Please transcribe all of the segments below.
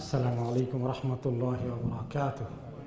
السلام عليكم ورحمة الله وبركاته.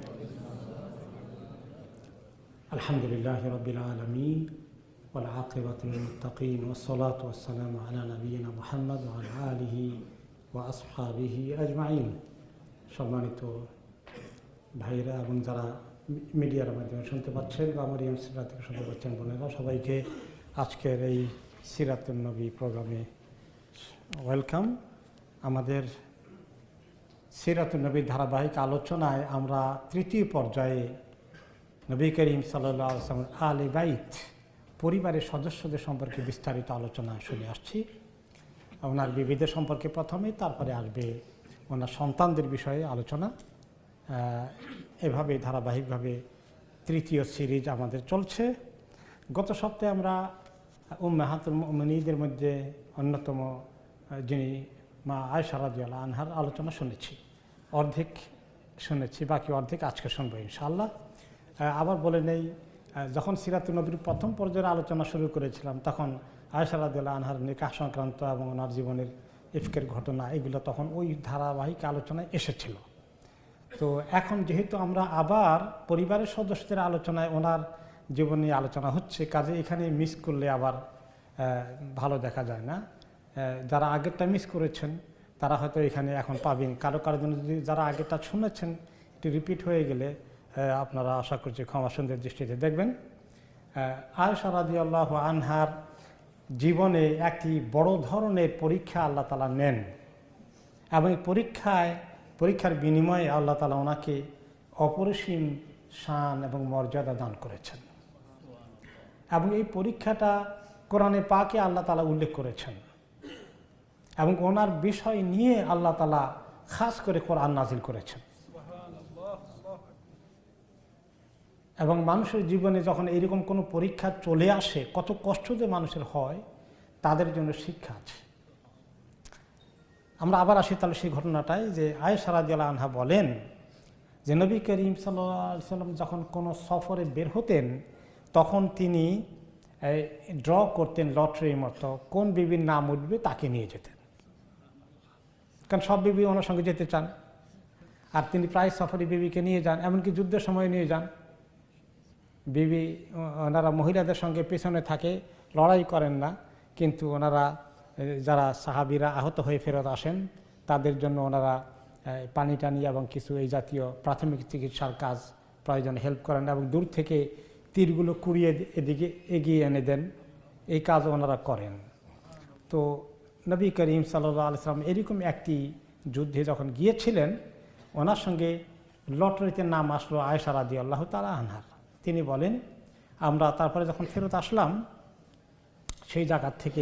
الحمد لله رب العالمين والعاقبة للمتقين والصلاة والسلام على نبينا محمد وعلى آله وأصحابه أجمعين. সম্মানিত ভাইরা এবং যারা মিডিয়ার মাধ্যমে শুনতে পাচ্ছেন বা মরিয়ম সিরাত থেকে শুনতে পাচ্ছেন বোনেরা, সবাইকে আজকের এই সিরাতুন নবী প্রোগ্রামে ওয়েলকাম। আমাদের সিরাতুন নবীর ধারাবাহিক আলোচনায় আমরা তৃতীয় পর্যায়ে নবী করিম সাল্লাল্লাহু আলাইহি ওয়াসাল্লাম আহলে বাইত পরিবারের সদস্যদের সম্পর্কে বিস্তারিত আলোচনা শুনে আসছি। ওনার বিবিদের সম্পর্কে প্রথমে, তারপরে আসবে ওনার সন্তানদের বিষয়ে আলোচনা। এভাবে ধারাবাহিকভাবে তৃতীয় সিরিজ আমাদের চলছে। গত সপ্তাহে আমরা উম্মাহাতুল মুমিনীনদের মধ্যে অন্যতম যিনি মা আয়েশা রাদিয়াল্লাহু আনহার আলোচনা শুনেছি, অর্ধেক শুনেছি, বাকি অর্ধেক আজকে শুনবো ইনশাআল্লাহ। আবার বলে নেই, যখন সিরাতুন নবীর প্রথম পর্যায়ের আলোচনা শুরু করেছিলাম তখন আয়েশা রাদিয়াল্লাহু আনহার নিকাহ সংক্রান্ত এবং ওনার জীবনের ইফকের ঘটনা এগুলো তখন ওই ধারাবাহিক আলোচনায় এসেছিল। তো এখন যেহেতু আমরা আবার পরিবারের সদস্যদের আলোচনায় ওনার জীবন নিয়ে আলোচনা হচ্ছে, কাজে এখানে মিস করলে আবার ভালো দেখা যায় না। যারা আগেরটা মিস করেছেন তারা হয়তো এখানে এখন পাবেন। কারো জন্য যদি যারা আগেরটা শুনেছেন এটি রিপিট হয়ে গেলে আপনারা আশা করছি ক্ষমা সুন্দর দৃষ্টিতে দেখবেন। আয়েশা রাদিয়াল্লাহু আনহার জীবনে একটি বড় ধরনের পরীক্ষা আল্লাহ তাআলা নেন এবং এই পরীক্ষার বিনিময়ে আল্লাহ তাআলা ওনাকে অপরিসীম শান এবং মর্যাদা দান করেছেন এবং এই পরীক্ষাটা কোরআনে পাকে আল্লাহ তাআলা উল্লেখ করেছেন এবং ওনার বিষয় নিয়ে আল্লাহ তাআলা খাস করে কোরআন নাজিল করেছেন। এবং মানুষের জীবনে যখন এরকম কোনো পরীক্ষা চলে আসে, কত কষ্ট যে মানুষের হয়, তাদের জন্য শিক্ষা আছে। আমরা আবার আসি তাহলে সেই ঘটনাটায়, যে আয়েশা রাদিয়াল্লাহু আনহা বলেন যে নবী করিম সাল্লাল্লাহু আলাইহি ওয়াসাল্লাম যখন কোনো সফরে বের হতেন তখন তিনি ড্র করতেন লটারির মতো, কোন বিবির নাম উঠবে তাকে নিয়ে যেতেন, কারণ সব বিবি ওনার সঙ্গে যেতে চান। আর তিনি প্রায় সফরে বিবিকে নিয়ে যান, এমনকি যুদ্ধের সময় নিয়ে যান। বিবি ওনারা মহিলাদের সঙ্গে পেছনে থাকে, লড়াই করেন না, কিন্তু ওনারা যারা সাহাবীরা আহত হয়ে ফেরত আসেন তাদের জন্য ওনারা পানি টানি এবং কিছু এই জাতীয় প্রাথমিক চিকিৎসার কাজ প্রয়োজনে হেল্প করেন এবং দূর থেকে তীরগুলো কুড়িয়ে এদিকে এগিয়ে এনে দেন, এই কাজও ওনারা করেন। তো নবী করিম সাল্লাল্লাহু আলাইহি ওয়াসাল্লাম এরকম একটি যুদ্ধে যখন গিয়েছিলেন, ওনার সঙ্গে লটারিতে নাম আসলো আয়েশা রাদিয়াল্লাহু তাআলা আনহার। তিনি বলেন, আমরা তারপরে যখন ফেরত আসলাম সেই জায়গা থেকে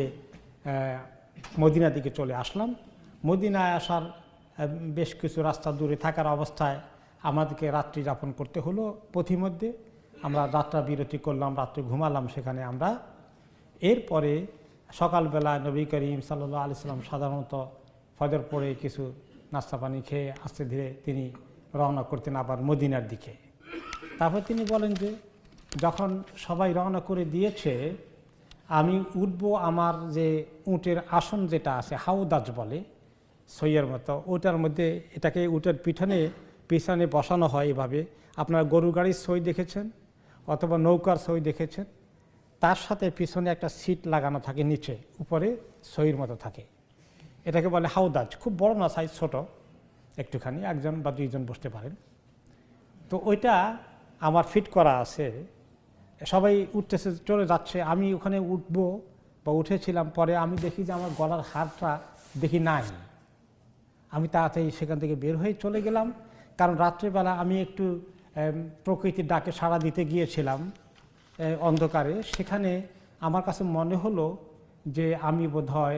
মদিনার দিকে চলে আসলাম। মদিনায় আসার বেশ কিছু রাস্তা দূরে থাকার অবস্থায় আমাদেরকে রাত্রি যাপন করতে হলো। পথিমধ্যে আমরা যাত্রা বিরতি করলাম, রাত্রে ঘুমালাম সেখানে আমরা। এরপরে সকালবেলা নবী করিম সাল্লাল্লাহু আলাইহি ওয়াসাল্লাম সাধারণত ফজর পড়ে কিছু নাস্তা পানি খেয়ে আস্তে ধীরে তিনি রওনা করতেন আবার মদিনার দিকে। তারপর তিনি বলেন যে যখন সবাই রওনা করে দিয়েছে, আমি উঠব আমার যে উটের আসন যেটা আছে, হাউদাজ বলে সইয়ের মতো, ওটার মধ্যে এটাকে উটের পিছনে বসানো হয় এভাবে। আপনারা গরু গাড়ির সই দেখেছেন অথবা নৌকার সই দেখেছেন, তার সাথে পিছনে একটা সিট লাগানো থাকে, নিচে উপরে সইয়ের মতো থাকে। এটাকে বলে হাউদাজ। খুব বড় না, সাইজ ছোট একটুখানি, একজন বা দুইজন বসতে পারেন। তো ওইটা আমার ফিট করা আছে। সবাই উঠতেছে, চলে যাচ্ছে, আমি ওখানে উঠবো বা উঠেছিলাম। পরে আমি দেখি যে আমার গলার হারটা দেখি নাই। আমি তাড়াতাড়ি সেখান থেকে বের হয়ে চলে গেলাম, কারণ রাত্রেবেলা আমি একটু প্রকৃতির ডাকে সাড়া দিতে গিয়েছিলাম অন্ধকারে। সেখানে আমার কাছে মনে হলো যে আমি বোধহয়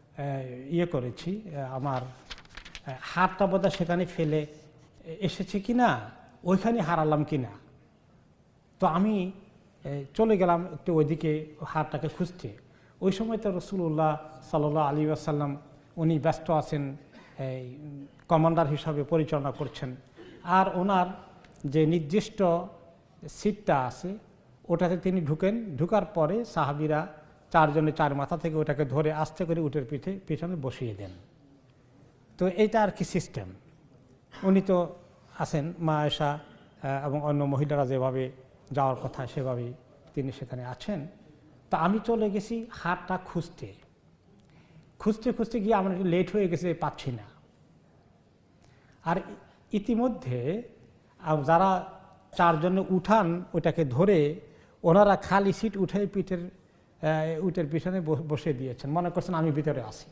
করেছি, আমার হারটা বোধহয় সেখানে ফেলে এসেছে কি না, ওইখানে হারালাম কি না। তো আমি চলে গেলাম একটু ওইদিকে হারটাকে খুঁজতে। ওই সময় তো রাসূলুল্লাহ সাল্লাল্লাহু আলাইহি ওয়াসাল্লাম উনি ব্যস্ত আছেন, কমান্ডার হিসাবে পরিচালনা করছেন। আর ওনার যে নির্দিষ্ট সিটটা আছে ওটাতে তিনি ঢুকার পরে সাহাবীরা চারজনে চার মাথা থেকে ওটাকে ধরে আস্তে করে উটের পিছনে বসিয়ে দেন। তো এইটা আর কি সিস্টেম। উনি তো আছেন, মা আয়েশা এবং অন্য মহিলারা যেভাবে যাওয়ার কথা সেভাবেই তিনি সেখানে আছেন। তো আমি চলে গেছি হাটটা খুঁজতে খুঁজতে গিয়ে আমার একটু লেট হয়ে গেছে, পাচ্ছি না। আর ইতিমধ্যে যারা চারজনে উঠান ওটাকে ধরে ওনারা খালি সিট উঠে উটের পিছনে বসে দিয়েছেন, মনে করছেন আমি ভিতরে আছি।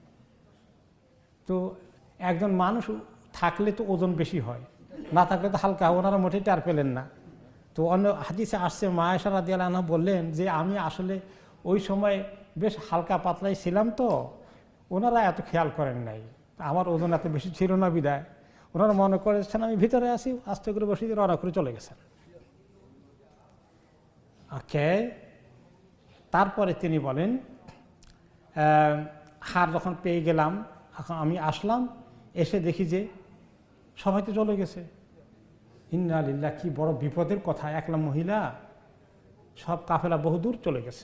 তো একজন মানুষ থাকলে তো ওজন বেশি হয়, না থাকলে তো হালকা, ওনারা মোটেই টের পেলেন না। তো অন্য হাদিসে আসছে মা আয়েশা রাদিয়াল্লাহু আনহা বললেন যে আমি আসলে ওই সময় বেশ হালকা পাতলাই ছিলাম, তো ওনারা এত খেয়াল করেন নাই, আমার ওজন এত বেশি ছিল না বিদায় ওনারা মনে করেছেন আমি ভিতরে আসি, আস্তে করে বসে দিয়ে রওনা করে চলে গেছেন। ওকে, তারপরে তিনি বলেন হার যখন পেয়ে গেলাম, এখন আমি আসলাম, এসে দেখি যে সবাই তো চলে গেছে। ইন্না লিল্লাহ, কি বড় বিপদের কথা, একলা মহিলা, সব কাফেলা বহুদূর চলে গেছে,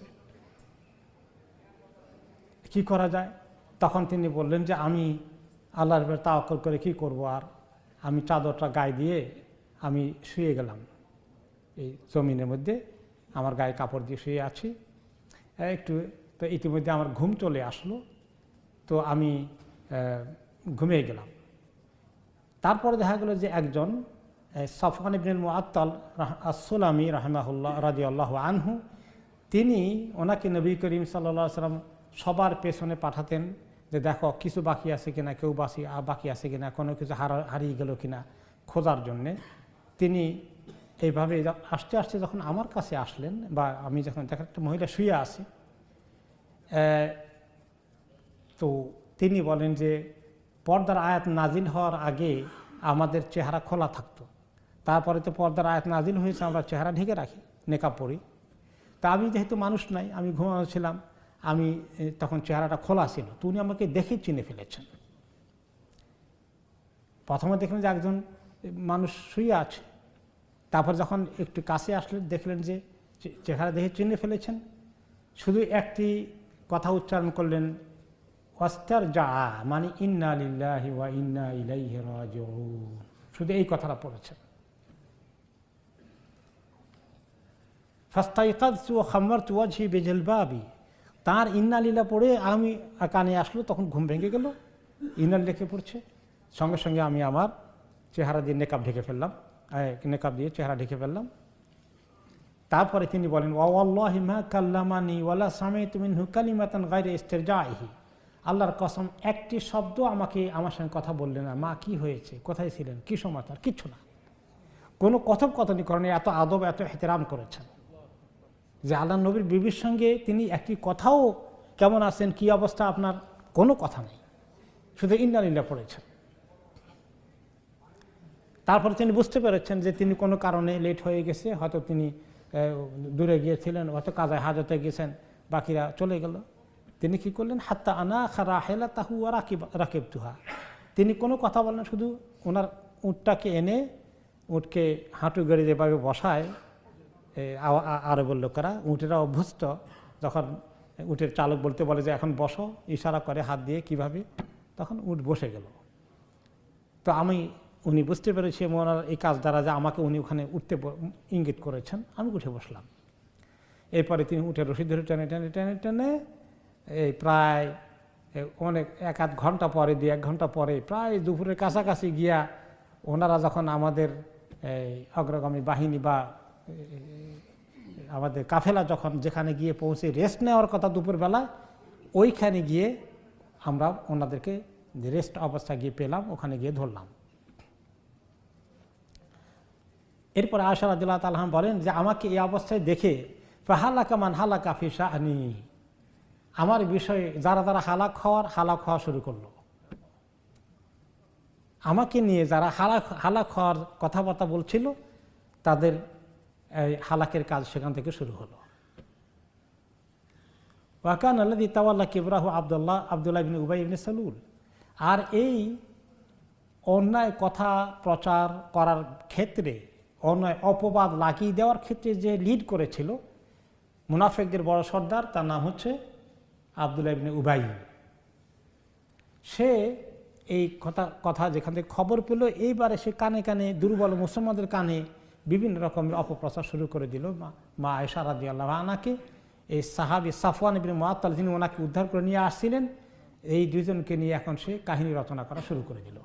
কি করা যায়? তখন তিনি বললেন যে আমি আল্লাহর উপর তাওয়াক্কুল করে কি করব, আর আমি চাদরটা গায়ে দিয়ে আমি শুয়ে গেলাম এই জমিনের মধ্যে, আমার গায়ে কাপড় দিয়ে শুয়ে আছি একটু। তো ইতিমধ্যে আমার ঘুম চলে আসলো, তো আমি ঘুমিয়ে গেলাম। তারপরে দেখা গেল যে একজন সফওয়ান ইবনুল মুআত্তাল আস-সুলামি রাহিমাহুল্লাহ রাদিয়াল্লাহু আনহু, তিনি ওনাকে নবী করিম সাল্লাল্লাহু আলাইহি ওয়াসাল্লাম সবার পেছনে পাঠাতেন যে দেখো কিছু বাকি আছে কিনা, কেউ বাকি আছে কিনা, কোনো কিছু হারিয়ে গেল কিনা খোঁজার জন্যে। তিনি এইভাবে আস্তে আস্তে যখন আমার কাছে আসলেন, বা আমি যখন দেখা একটা মহিলা শুয়ে আছি, তো তিনি বলেন যে পর্দার আয়াত নাজিল হওয়ার আগে আমাদের চেহারা খোলা থাকতো, তারপরে তো পর্দার আয়াত নাজিল হয়েছে, আমরা চেহারা ঢেকে রাখি, নেকাব পরি। তা আমি যেহেতু মানুষ নাই, আমি ঘুমানো ছিলাম, আমি তখন চেহারাটা খোলা ছিল, তো উনি আমাকে দেখে চিনে ফেলেছেন। প্রথমে দেখলেন যে একজন মানুষ শুয়ে আছে, তারপর যখন একটু কাছে আসলেন দেখলেন যে চেহারা দেখে চিনে ফেলেছেন। শুধু একটি কথা উচ্চারণ করলেন, ওয়াস্তার যা, মানে ইন্না লিল্লাহি ওয়া ইন্না ইলাইহি রাজিউন, শুধু এই কথাটা পড়েছেন। ফাস্তাইকাযতু ওয়া খাম্মারতু ওয়াজহি বিজলবাবি, তার ইন্না লিল্লাহ পড়ে আমি কানে আসলো, তখন ঘুম ভেঙে গেল, ইন্না লিল্লাহকে পড়ছে, সঙ্গে সঙ্গে আমি আমার চেহারা দিয়ে নেকাব ঢেকে ফেললাম, নেকাব দিয়ে চেহারা ঢেকে ফেললাম। তারপরে তিনি বলেন ওয়াল্লাহি মা কাল্লামানি ওয়ালা সামি'তু মিনহু কালিমাতান গায়রা ইস্তিরজাইহি, আল্লাহর কসম একটি শব্দ আমার সঙ্গে কথা বললেন না, মা কি হয়েছে, কোথায় ছিলেন, কি সমাচার, কিচ্ছু না, কোনো কথোপকথনই করেন, এত আদব এত এহতেরাম করেছেন যে আল্লাহ নবীর বিবির সঙ্গে তিনি একটি কথাও কেমন আছেন, কি অবস্থা আপনার, কোনো কথা নেই, শুধু ইন্না লিল্লাহ পড়েছেন। তারপরে তিনি বুঝতে পেরেছেন যে তিনি কোনো কারণে লেট হয়ে গেছে, হয়তো তিনি দূরে গিয়েছিলেন, হয়তো কাজায় হাজতে গেছেন, বাকিরা চলে গেল। তিনি কি করলেন, হাত্তা আনা খারা হেলা তাহু রাকিবতুহা, তিনি কোনো কথা বলেন, শুধু ওনার উটটাকে এনে উটকে হাঁটু গেড়ে যেভাবে বসায় আরবের লোকেরা, উটেরা অভ্যস্ত, যখন উটের চালক বলতে বলে যে এখন বসো, ইশারা করে হাত দিয়ে কিভাবে, তখন উট বসে গেল। তো উনি বুঝতে পেরেছি ওনার এই কাজ দ্বারা যে আমাকে উনি ওখানে উঠতে ইঙ্গিত করেছেন, আমি উঠে বসলাম। এরপরে তিনি উঠে রশি ধরে টেনে টেনে টেনে টেনে এই প্রায় অনেক 1-1 ঘন্টা পরে, 2-1 ঘন্টা পরে, প্রায় দুপুরের কাছাকাছি গিয়া ওনারা যখন আমাদের এই অগ্রগামী বাহিনী বা আমাদের কাফেলা যখন যেখানে গিয়ে পৌঁছে রেস্ট নেওয়ার কথা দুপুরবেলায়, ওইখানে গিয়ে আমরা ওনাদেরকে রেস্ট অবস্থায় গিয়ে পেলাম, ওখানে গিয়ে ধরলাম। এরপরে আয়েশা রাদিয়াল্লাহু তাআলা আনহা বলেন যে আমাকে এই অবস্থায় দেখে ফাহালাকা মান হালাকা ফি শাআনি, আমার বিষয়ে যারা হালাক হওয়া শুরু করলো, আমাকে নিয়ে যারা হালাক হওয়ার কথাবার্তা বলছিল তাদের হালাকের কাজ সেখান থেকে শুরু হলো। ওয়াকান আল্লাযী তাওয়াল্লা কিবরাহু আব্দুল্লাহ ইবনে উবাই ইবনে সালুল, আর এই অন্যায় কথা প্রচার করার ক্ষেত্রে, অন্যায় অপবাদ লাগিয়ে দেওয়ার ক্ষেত্রে যে লিড করেছিল মুনাফিকদের বড় সর্দার, তার নাম হচ্ছে আব্দুল্লাহ ইবনে উবাই। সে এই কথা যেখান থেকে খবর পেল, এইবারে সে কানে কানে দুর্বল মুসলমানদের কানে বিভিন্ন রকমের অপপ্রচার শুরু করে দিল। মা আয়েশা রাদিয়াল্লাহু আনহাকে, এই সাহাবী সাফওয়ান ইবনে মুআত্তাল যিনি ওনাকে উদ্ধার করে নিয়ে আসছিলেন, এই দুইজনকে নিয়ে এখন সে কাহিনী রচনা করা শুরু করে দিল।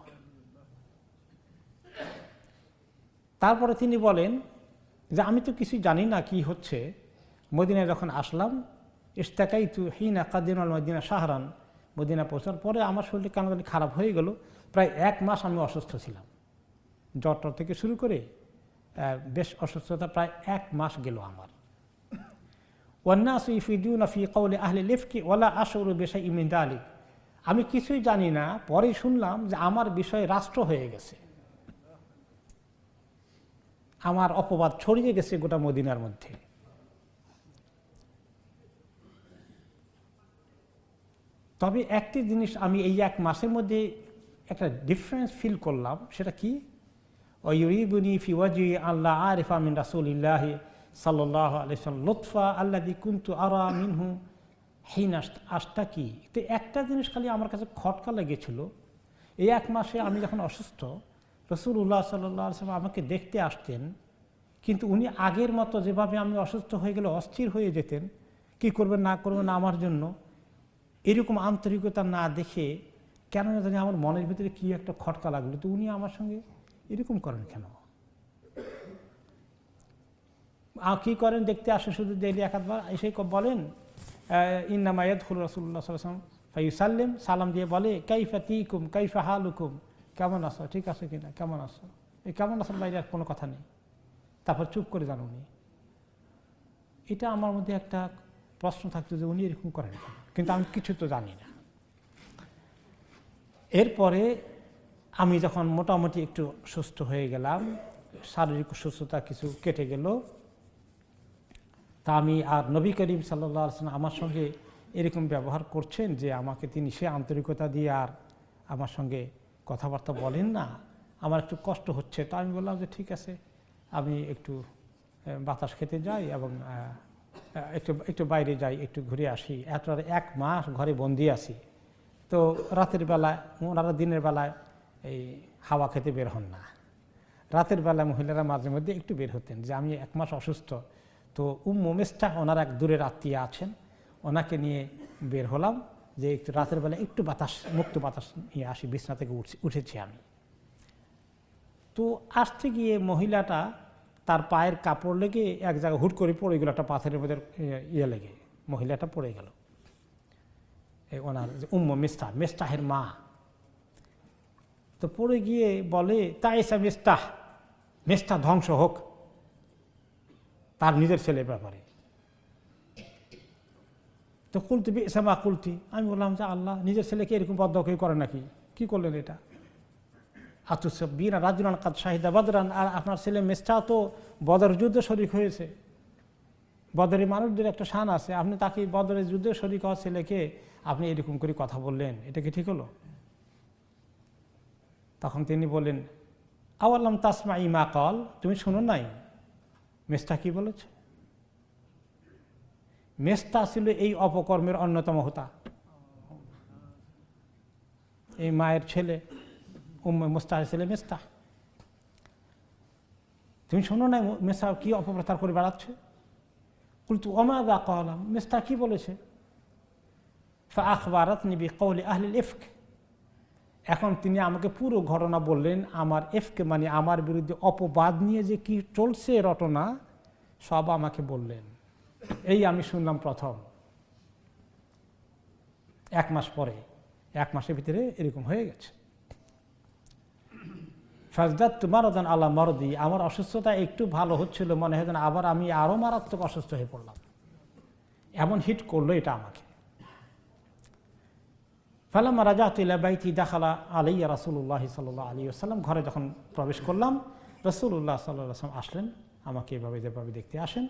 তারপরে তিনি বলেন যে আমি তো কিছুই জানি না কি হচ্ছে। মদিনায় যখন আসলাম, ইশতাকাইতু হিনা কাদিনাল মদিনা শাহরান, মদিনা পৌঁছার পরে আমার শরীরটা কেন জানি খারাপ হয়ে গেল। প্রায় 1 মাস আমি অসুস্থ ছিলাম, জ্বর থেকে শুরু করে বেশ অসুস্থতা, প্রায় 1 মাস গেল আমার। ওয়ান্নাসু ইফিদুনা ফি কওলি আহলি লিফকি ওয়ালা আশউরু বিশাইইন মিন যালিক, আমি কিছুই জানি না, পরে শুনলাম যে আমার বিষয়ে রাষ্ট্র হয়ে গেছে, আমার অপবাদ ছড়িয়ে গেছে গোটা মদিনার মধ্যে। তবে একটি জিনিস আমি এই 1 মাসের মধ্যে একটা ডিফারেন্স ফিল করলাম, সেটা কি? ওয়াইউরিবুনি ফি ওয়াজহি আল্লাহ আরিফা মিন রাসূলিল্লাহি সাল্লাল্লাহু আলাইহি ওয়াসাল্লাম লুতফা আল্লাযী কুনতু আরা মিনহু হিনা আশতাকি। তো একটা জিনিস খালি আমার কাছে খটকা লেগেছিল, এই 1 মাসে আমি যখন অসুস্থ, রাসূলুল্লাহ সাল্লাল্লাহু আলাইহি ওয়াসাল্লাম আমাকে দেখতে আসতেন, কিন্তু উনি আগের মতো যেভাবে আমি অসুস্থ হয়ে গেলে অস্থির হয়ে যেতেন, কি করবেন না করবেন না আমার জন্য, এরকম আন্তরিকতা না দেখে কেন জানি আমার মনের ভিতরে কি একটা খটকা লাগলো। তো উনি আমার সঙ্গে এরকম করেন কেন? কি করেন? দেখতে আসে শুধু ডেইলি 1-2 বার এসে বলেন ইন্নামা ইয়াদখুলু রাসূলুল্লাহ সাল্লাল্লাহু আলাইহি ওয়াসাল্লাম ফায়ুসাল্লিম, সালাম দিয়ে বলে কাইফা তিকুম কাইফা হালুকুম, কেমন আছো, ঠিক আছে কিনা, কেমন আছো। এই কেমন আছেন বাইরে আর কোনো কথা নেই, তারপর চুপ করে যান উনি। এটা আমার মধ্যে একটা প্রশ্ন থাকতো যে উনি এরকম করেন কেন, কিন্তু আমি কিছু তো জানি না। এরপরে আমি যখন মোটামুটি একটু সুস্থ হয়ে গেলাম, শারীরিক সুস্থতা কিছু কেটে গেল, তা আমি আর নবী করিম সাল্লাল্লাহু আলাইহি ওয়াসাল্লাম আমার সঙ্গে এরকম ব্যবহার করছেন যে আমাকে তিনি সে আন্তরিকতা দিয়ে আর আমার সঙ্গে কথাবার্তা বলেন না, আমার একটু কষ্ট হচ্ছে। তো আমি বললাম যে ঠিক আছে, আমি একটু বাতাস খেতে যাই এবং একটু বাইরে যাই, একটু ঘুরে আসি। এত 1 মাস ঘরে বন্দি আছি, তো রাতের বেলায়, ওনারা দিনের বেলায় এই হাওয়া খেতে বের হন না, রাতের বেলায় মহিলারা মাঝে মধ্যে একটু বের হতেন। যে আমি 1 মাস অসুস্থ, তো উম্মু মিস্তাহ ওনার এক দূরের আত্মীয় আছেন, ওনাকে নিয়ে বের হলাম যে একটু রাতের বেলায় একটু বাতাস, মুক্ত বাতাস নিয়ে আসি। বিছনা থেকে উঠেছি আমি, তো আসতে গিয়ে মহিলাটা তার পায়ের কাপড় লেগে এক জায়গায় হুট করে পড়ে গেল, একটা পাথরের মধ্যে লেগে মহিলাটা পড়ে গেল। ওনার উম্মু মিস্তাহের মা, তো পড়ে গিয়ে বলে তাইসা মিস্তাহ ধ্বংস হোক, তার নিজের ছেলের ব্যাপারে। তো কুলতি বি'সা মা কুলতি, আমি বললাম যে আল্লাহ, নিজের ছেলেকে এরকম বদদোয়া কেউ করে নাকি, কি করলেন এটা? আতুসাব্বিনা রাজুলান কাদ শাহিদা বদরান, আর আপনার ছেলে মিস্তাহ তো বদর যুদ্ধে শরীক হয়েছে, বদরের মানুষদের একটা শান আছে, আপনি তাকে বদরের যুদ্ধে শরীক হওয়া ছেলেকে আপনি এরকম করে কথা বললেন, এটা কি ঠিক হলো? তখন তিনি বললেন আওয়ালাম তাসমাই মা ক্বাল, তুমি শুনো নাই মিস্তাহ কি বলেছে? মিস্তাহ ছিল এই অপকর্মের অন্যতম হোতা, এই মায়ের ছেলে, উম্মে মুস্তাহের ছেলে মিস্তাহ। তুমি শোনো নাই মিস্তাহ কি অপপ্রচার করে বেড়াচ্ছে? কুলতু ওমা যা ক্বালা, মিস্তাহ কি বলেছে? ফাআখবারাতনি বিকওলি আহলিল ইফক, এখন তিনি আমাকে পুরো ঘটনা বললেন, আমার ইফক মানে আমার বিরুদ্ধে অপবাদ নিয়ে যে কি চলছে রটনা, সব আমাকে বললেন। এই আমি শুনলাম প্রথম, 1 মাস পরে, 1 মাসের ভিতরে এরকম হয়ে গেছে। ফাজদাতু মারাদান আলা মারদি, আমার অসুস্থতা একটু ভালো হচ্ছিল, মনে হয় যেন আবার আমি আরো মারাত্মক অসুস্থ হয়ে পড়লাম, এমন হিট করলো এটা আমাকে। ফালাম্মা রাজাতু ইলা বাইতি দাখালা আলাইয়া রাসূলুল্লাহ সাল্লাল্লাহু আলাইহি ওয়াসাল্লাম, ঘরে যখন প্রবেশ করলাম, রাসূলুল্লাহ সাল্লাল্লাহু আলাইহি ওয়াসাল্লাম আসলেন, আমাকে এভাবে যেভাবে দেখতে আসেন।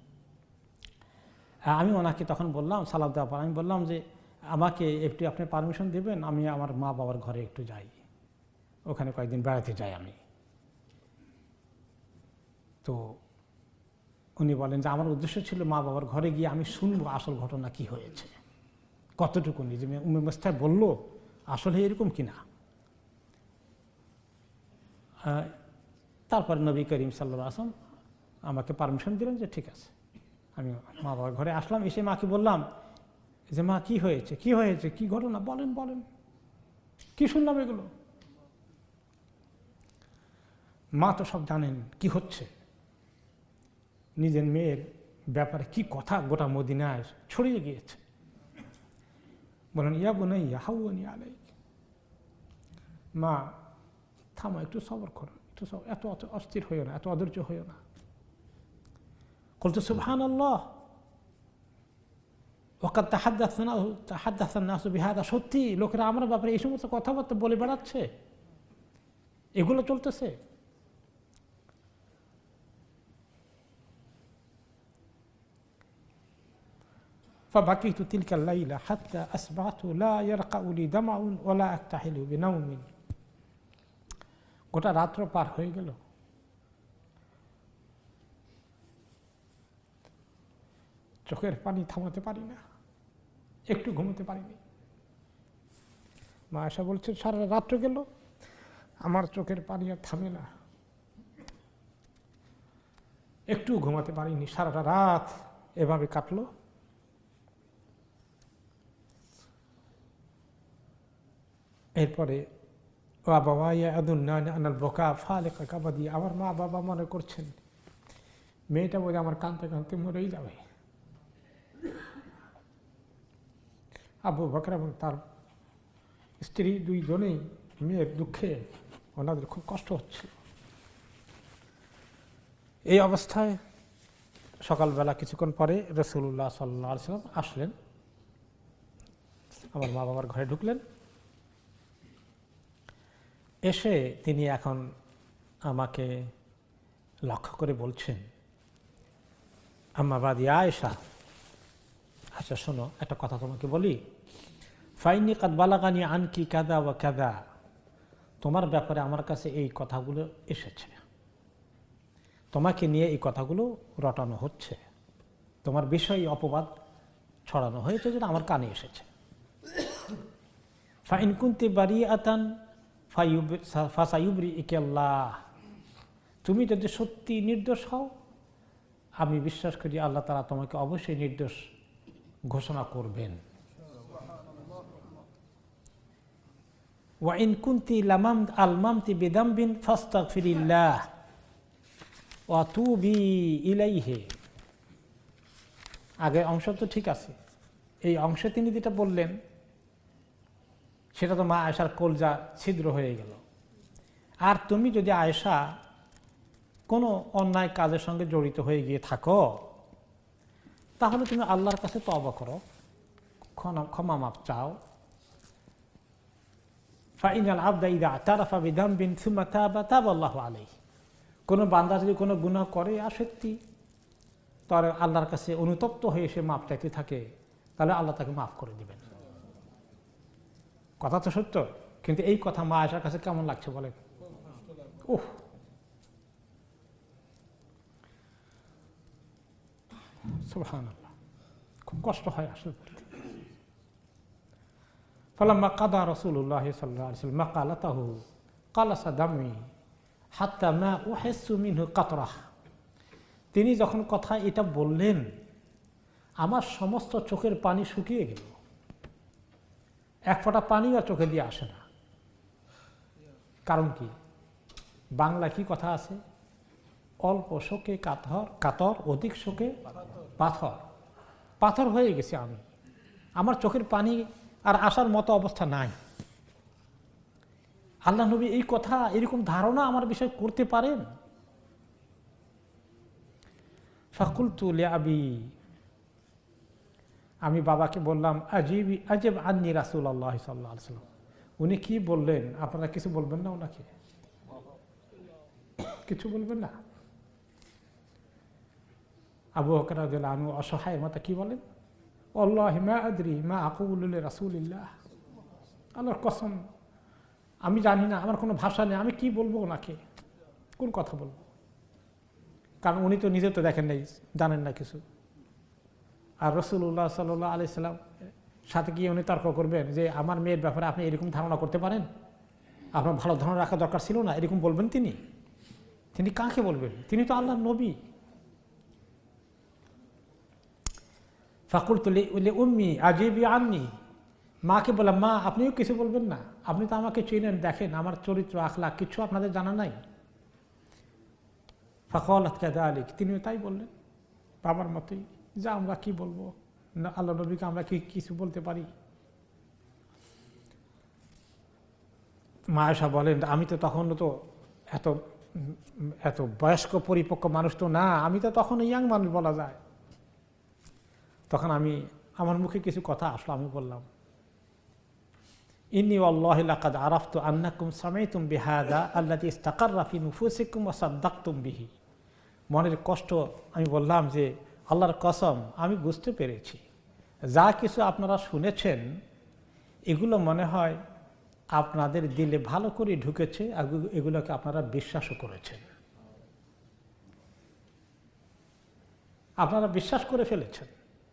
আমি ওনাকে তখন বললাম, সালাম দেওয়ার পর আমি বললাম যে আমাকে একটু আপনি পারমিশন দেবেন, আমি আমার মা বাবার ঘরে একটু যাই, ওখানে কয়েকদিন বেড়াতে যাই আমি। তো উনি বলেন যে আমার উদ্দেশ্য ছিল মা বাবার ঘরে গিয়ে আমি শুনবো আসল ঘটনা কি হয়েছে, কতটুকু নিজে উম্মে মুস্তাহ বললো আসলে এরকম কিনা। তারপরে নবী করিম সাল্লাল্লাহু আলাইহি ওয়াসাল্লাম আমাকে পারমিশন দিলেন যে ঠিক আছে। আমি মা বাবার ঘরে আসলাম, এসে মাকে বললাম যে মা কি হয়েছে, কি হয়েছে, কি ঘটনা, বলেন বলেন, কি শুনলাম এগুলো। মা তো সব জানেন কি হচ্ছে, নিজের মেয়ের ব্যাপারে কি কথা গোটা মদিনায় ছড়িয়ে গিয়েছে। বলেন ইয়া বুনাইয়া হাওয়ানি আলাইক, মা থামো, একটু সবর করো, একটু এত অস্থির হইও না, এত অধৈর্য হইও না। বলতো সুবহানাল্লাহ ওয়াকাদ তাহাদ্দাসান নাসু বিহাদা, সত্যি লোকেরা আমার ব্যাপারে এই সমস্ত কথাবার্তা বলে বেড়াচ্ছে, এগুলো চলতেছে। فبكيت تلك الليلة حتى أصبحت لا يرقع لي دمع ولا أكتحل بنوم। গোটা রাত্র পার হয়ে গেল, চোখের পানি থামাতে পারি না, একটু ঘুমোতে পারিনি। মা আয়েশা বলছে সারা রাত্র গেল, আমার চোখের পানি আর থামে না, একটু ঘুমাতে পারিনি, সারাটা রাত এভাবে কাটলো। এরপরে আমার মা বাবা মনে করছেন মেয়েটা বোধ আমার কাঁদতে কাঁদতে মরেই যাবে। আবু বকর এবং তার স্ত্রী দুইজনেই মেয়ের দুঃখে ওনাদের খুব কষ্ট হচ্ছে। এই অবস্থায় সকালবেলা কিছুক্ষণ পরে রাসূলুল্লাহ সাল্লাল্লাহু আলাইহি ওয়াসাল্লাম আসলেন, আমার মা বাবার ঘরে ঢুকলেন। এসে তিনি এখন আমাকে লক্ষ্য করে বলছেন, আম্মা বাদি আয়েশা, আচ্ছা শোনো একটা কথা তোমাকে বলি, ফাইনি কাদ বালাগানি আনকি কাদা ওয়া কাদা, তোমার ব্যাপারে আমার কাছে এই কথাগুলো এসেছে, তোমাকে নিয়ে এই কথাগুলো রটানো হচ্ছে, তোমার বিষয়ে অপবাদ ছড়ানো হয়েছে, যেটা আমার কানে এসেছে। ফাইন কুনতি বারিআতান ফাসায়ুবরিউকি আল্লাহ, তুমি যদি সত্যি নির্দোষ হও, আমি বিশ্বাস করি আল্লাহ তাআলা তোমাকে অবশ্যই নির্দোষ ঘোষণা করবেন। ওয়া ইন কুনতি আলমামতি বিদামবিন ফাস্তাগফিরিল্লাহ ওয়া তুবি ইলাইহি। আগের অংশ তো ঠিক আছে, এই অংশে তিনি যেটা বললেন সেটা তো মা আয়েশার কলজা ছিদ্র হয়ে গেল। আর তুমি যদি আয়েশা কোনো অন্যায় কাজের সঙ্গে জড়িত হয়ে গিয়ে থাকো, তাহলে তুমি আল্লাহর কাছে তওবা করো, ক্ষমা মাপ চাও। ফাইনাল আবদা ইযা আতারাফা বিযামবিন সুম্মা তাবা তাবাল্লাহু আলাইহি, কোনো বান্দা যদি কোনো গুনাহ করে আর সত্যি তার আল্লাহর কাছে অনুতপ্ত হয়ে সে মাপ চাইতে থাকে, তাহলে আল্লাহ তাকে মাফ করে দিবেন। কথা তো সত্য, কিন্তু এই কথা মা আয়েশার কাছে কেমন লাগছে বলেন? ওহ, সুবহানাল্লাহ, খুব কষ্ট হয় আসলে। ফালাম্মা কাদা রাসূলুল্লাহ সাল্লাল্লাহু আলাইহি ওয়াসাল্লাম মাকালাতাহু কালাসা দামি হাত্তা মা উহিসসু মিনহু কাতরাহ, তিনি যখন কথা এটা বললেন, আমার সমস্ত চোখের পানি শুকিয়ে গেল, এক ফোঁটা পানিও চোখে দিয়ে আসে না। কারণ কি? বাংলা কি কথা আছে, অল্প শোকে কাতর, অধিক শোকে পাথর। পাথর হয়ে গেছে আমি, আমার চোখের পানি আর আসার মতো অবস্থা নাই। আল্লাহ নবী এই কথা, এরকম ধারণা আমার বিষয়ে করতে পারেন? ফাকুলতু লিআবি, আমি বাবাকে বললাম, আজেব আন্নি রাসূলুল্লাহ সাল্লাল্লাহু আলাইহি ওয়াসাল্লাম, উনি কি বললেন, আপনারা কিছু বলবেন না ওনাকে? কিছু বলবেন না? আবু বকর রাদিয়াল্লাহু আনহু অসহায়ের মতো কি বলেন, ওয়াল্লাহি মা আদরি মা আকুলু লিরাসূলিল্লাহ, আল্লাহর কসম আমি জানি না, আমার কোনো ভাষা নেই, আমি কি বলবো ওনাকে, কোন কথা বলবো? কারণ উনি তো নিজে তো দেখেন নাই, জানেন না কিছু। আর রাসূলুল্লাহ সাল্লাল্লাহু আলাইহি সাল্লাম সাথে গিয়ে উনি তর্ক করবেন যে আমার মেয়ের ব্যাপারে আপনি এরকম ধারণা করতে পারেন? আপনার ভালো ধারণা রাখা দরকার ছিল না, এরকম বলবেন তিনি? তিনি কাকে বলবেন? তিনি তো আল্লাহর নবী। ফাকুলতু লিউম্মি আজিবি আননি, মাকে বললাম, মা আপনিও কিছু বলবেন না? আপনি তো আমাকে চিনেন, দেখেন আমার চরিত্র আখলাক কিছু আপনাদের জানা নাই। ফাকালাত কাযালিক, তিনিও তাই বললেন বাবার মতোই, যা আমরা কি বলবো, আল্লাহ নবীকে আমরা কি কিছু বলতে পারি? মা আয়েশা বলেন, আমি তো তখন তো এত এত বয়স্ক পরিপক্ক মানুষ তো না, আমি তো তখন ইয়াং মানুষ বলা যায়। তখন আমার মুখে কিছু কথা আসলো, আমি বললাম, ইন্নী ওয়াল্লাহি লাকাদ আরাফতু আন্নাকুম সামাইতুম বিহাদা আল্লাযী ইসতাকাররা ফি নুফুসিকুম ওয়া সাদ্দাকতুম বিহি। মনের কষ্ট আমি বললাম যে আল্লাহর কসম, আমি বুঝতে পেরেছি যা কিছু আপনারা শুনেছেন এগুলো মনে হয় আপনাদের দিলে ভালো করে ঢুকেছে, এগুলোকে আপনারা বিশ্বাসও করেছেন, আপনারা বিশ্বাস করে ফেলেছেন।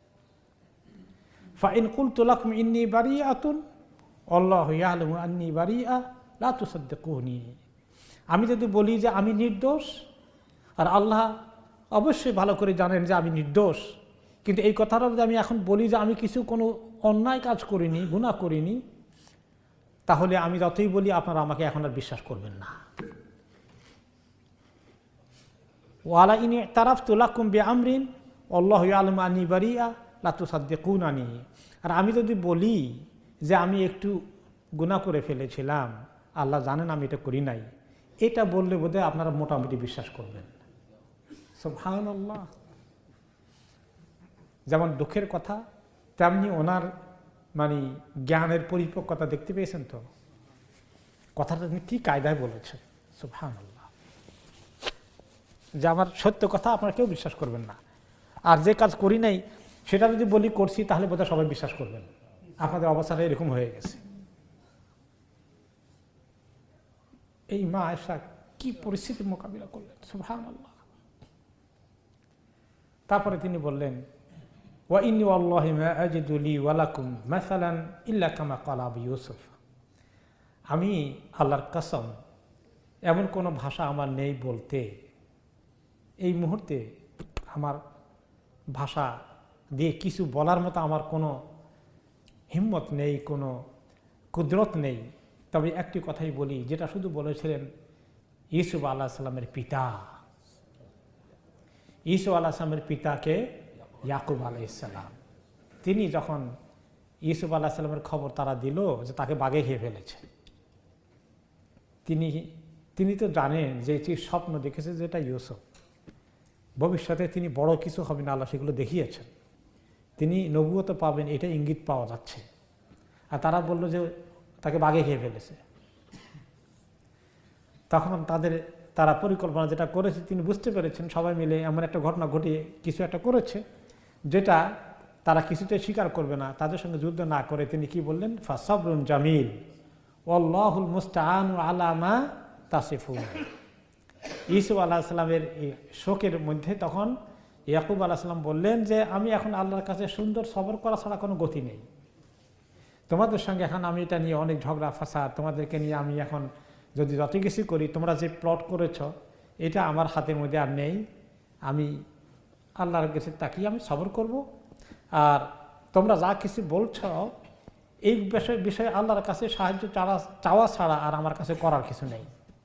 ফাইন কুলতু লাকুম ইন্নী বারিআতুন আল্লাহু ইয়ালামু আন্নী বারিআ লা তুসাদ্দিকুনি, আমি যদি বলি যে আমি নির্দোষ, আর আল্লাহ অবশ্যই ভালো করে জানেন যে আমি নির্দোষ, কিন্তু এই কথাটা যদি আমি এখন বলি যে আমি কোনো অন্যায় কাজ করিনি, গুনাহ করিনি, তাহলে আমি যতই বলি আপনারা আমাকে এখন আর বিশ্বাস করবেন না। ওয়ালা ইন ইতারাফতু লাকুম বিআমরিন আল্লাহু ইয়ালামু আন্নী বারিআ লা তুসাদ্দিকুনানি, আর আমি যদি বলি যে আমি একটু গুনাহ করে ফেলেছিলাম, আল্লাহ জানেন আমি এটা করি নাই, এটা বললে বোধহয় আপনারা মোটামুটি বিশ্বাস করবেন। সুবহানাল্লাহ। যেমন দুঃখের কথা, তেমনি ওনার জ্ঞানের পরিপক্কতা দেখতে পেয়েছেন তো? কথাটা তিনি কি কায়দায় বলেছেন, সুবহানাল্লাহ, যে আমার সত্য কথা আপনারা কেউ বিশ্বাস করবেন না, আর যে কাজ করি নাই সেটা যদি বলি করছি, তাহলে বোধহয় সবাই বিশ্বাস করবেন। আপনাদের অবস্থাটা এরকম হয়ে গেছে। এই মা আয়েশা কি পরিস্থিতির মোকাবিলা করলেন, সুবহানাল্লাহ। তারপরে তিনি বললেন, ওয়া ইন্নী ওয়াল্লাহি মা আজিদু লি ওয়া লাকুম মাসালান ইল্লা কামা ক্বালা আবু ইউসুফ, আমি আল্লাহর কসম এমন কোনো ভাষা আমার নেই বলতে, এই মুহূর্তে আমার ভাষা দিয়ে কিছু বলার মতো আমার কোনো হিম্মত নেই, কোনো কুদরত নেই। তবে একটি কথাই বলি, যেটা শুধু বলেছিলেন ইউসুফ আলাইহিস সালামের পিতা। ইউসুফ আলাইহিস সালামের পিতাকে ইয়াকুব আলাইহিস সালাম। তিনি যখন ইউসুফ আলাইহিস সালামের খবর তারা দিল যে তাকে বাঘে খেয়ে ফেলেছে, তিনি তো জানেন যে এটি স্বপ্ন দেখেছে, যেটা ইউসুফ ভবিষ্যতে তিনি বড় কিছু হবেন, আল্লাহ সেগুলো দেখিয়েছেন, তিনি নবুয়ত পাবেন, এটা ইঙ্গিত পাওয়া যাচ্ছে। আর তারা বলল যে তাকে বাঘে খেয়ে ফেলেছে। তখন তারা পরিকল্পনা যেটা করেছে, তিনি বুঝতে পেরেছেন সবাই মিলে এমন একটা ঘটনা ঘটিয়ে কিছু একটা করেছে যেটা তারা কিছুতেই স্বীকার করবে না। তাদের সঙ্গে যুদ্ধ না করে তিনি কি বললেন, ফাসাবরুন জামিল ওয়াল্লাহুল মুস্তাআনু আলা মা তাসিফুন। ইউসুফ আলাইহিস সালামের এই শোকের মধ্যে তখন ইয়াকুব আলাইহিস সালাম বললেন যে আমি এখন আল্লাহর কাছে সুন্দর সবর করা ছাড়া কোনো গতি নেই। তোমাদের সঙ্গে এখন আমি এটা নিয়ে অনেক ঝগড়া ফাসাদ, তোমাদেরকে নিয়ে আমি এখন যদি যত কিছু করি, তোমরা যে প্লট করেছ এটা আমার হাতের মধ্যে আর নেই। আমি আল্লাহর কাছে তাকিয়ে আমি সবর করব, আর তোমরা যা কিছু বলছ এই বিষয়ে আল্লাহর কাছে সাহায্য চাওয়া ছাড়া আর আমার কাছে করার কিছু নেই।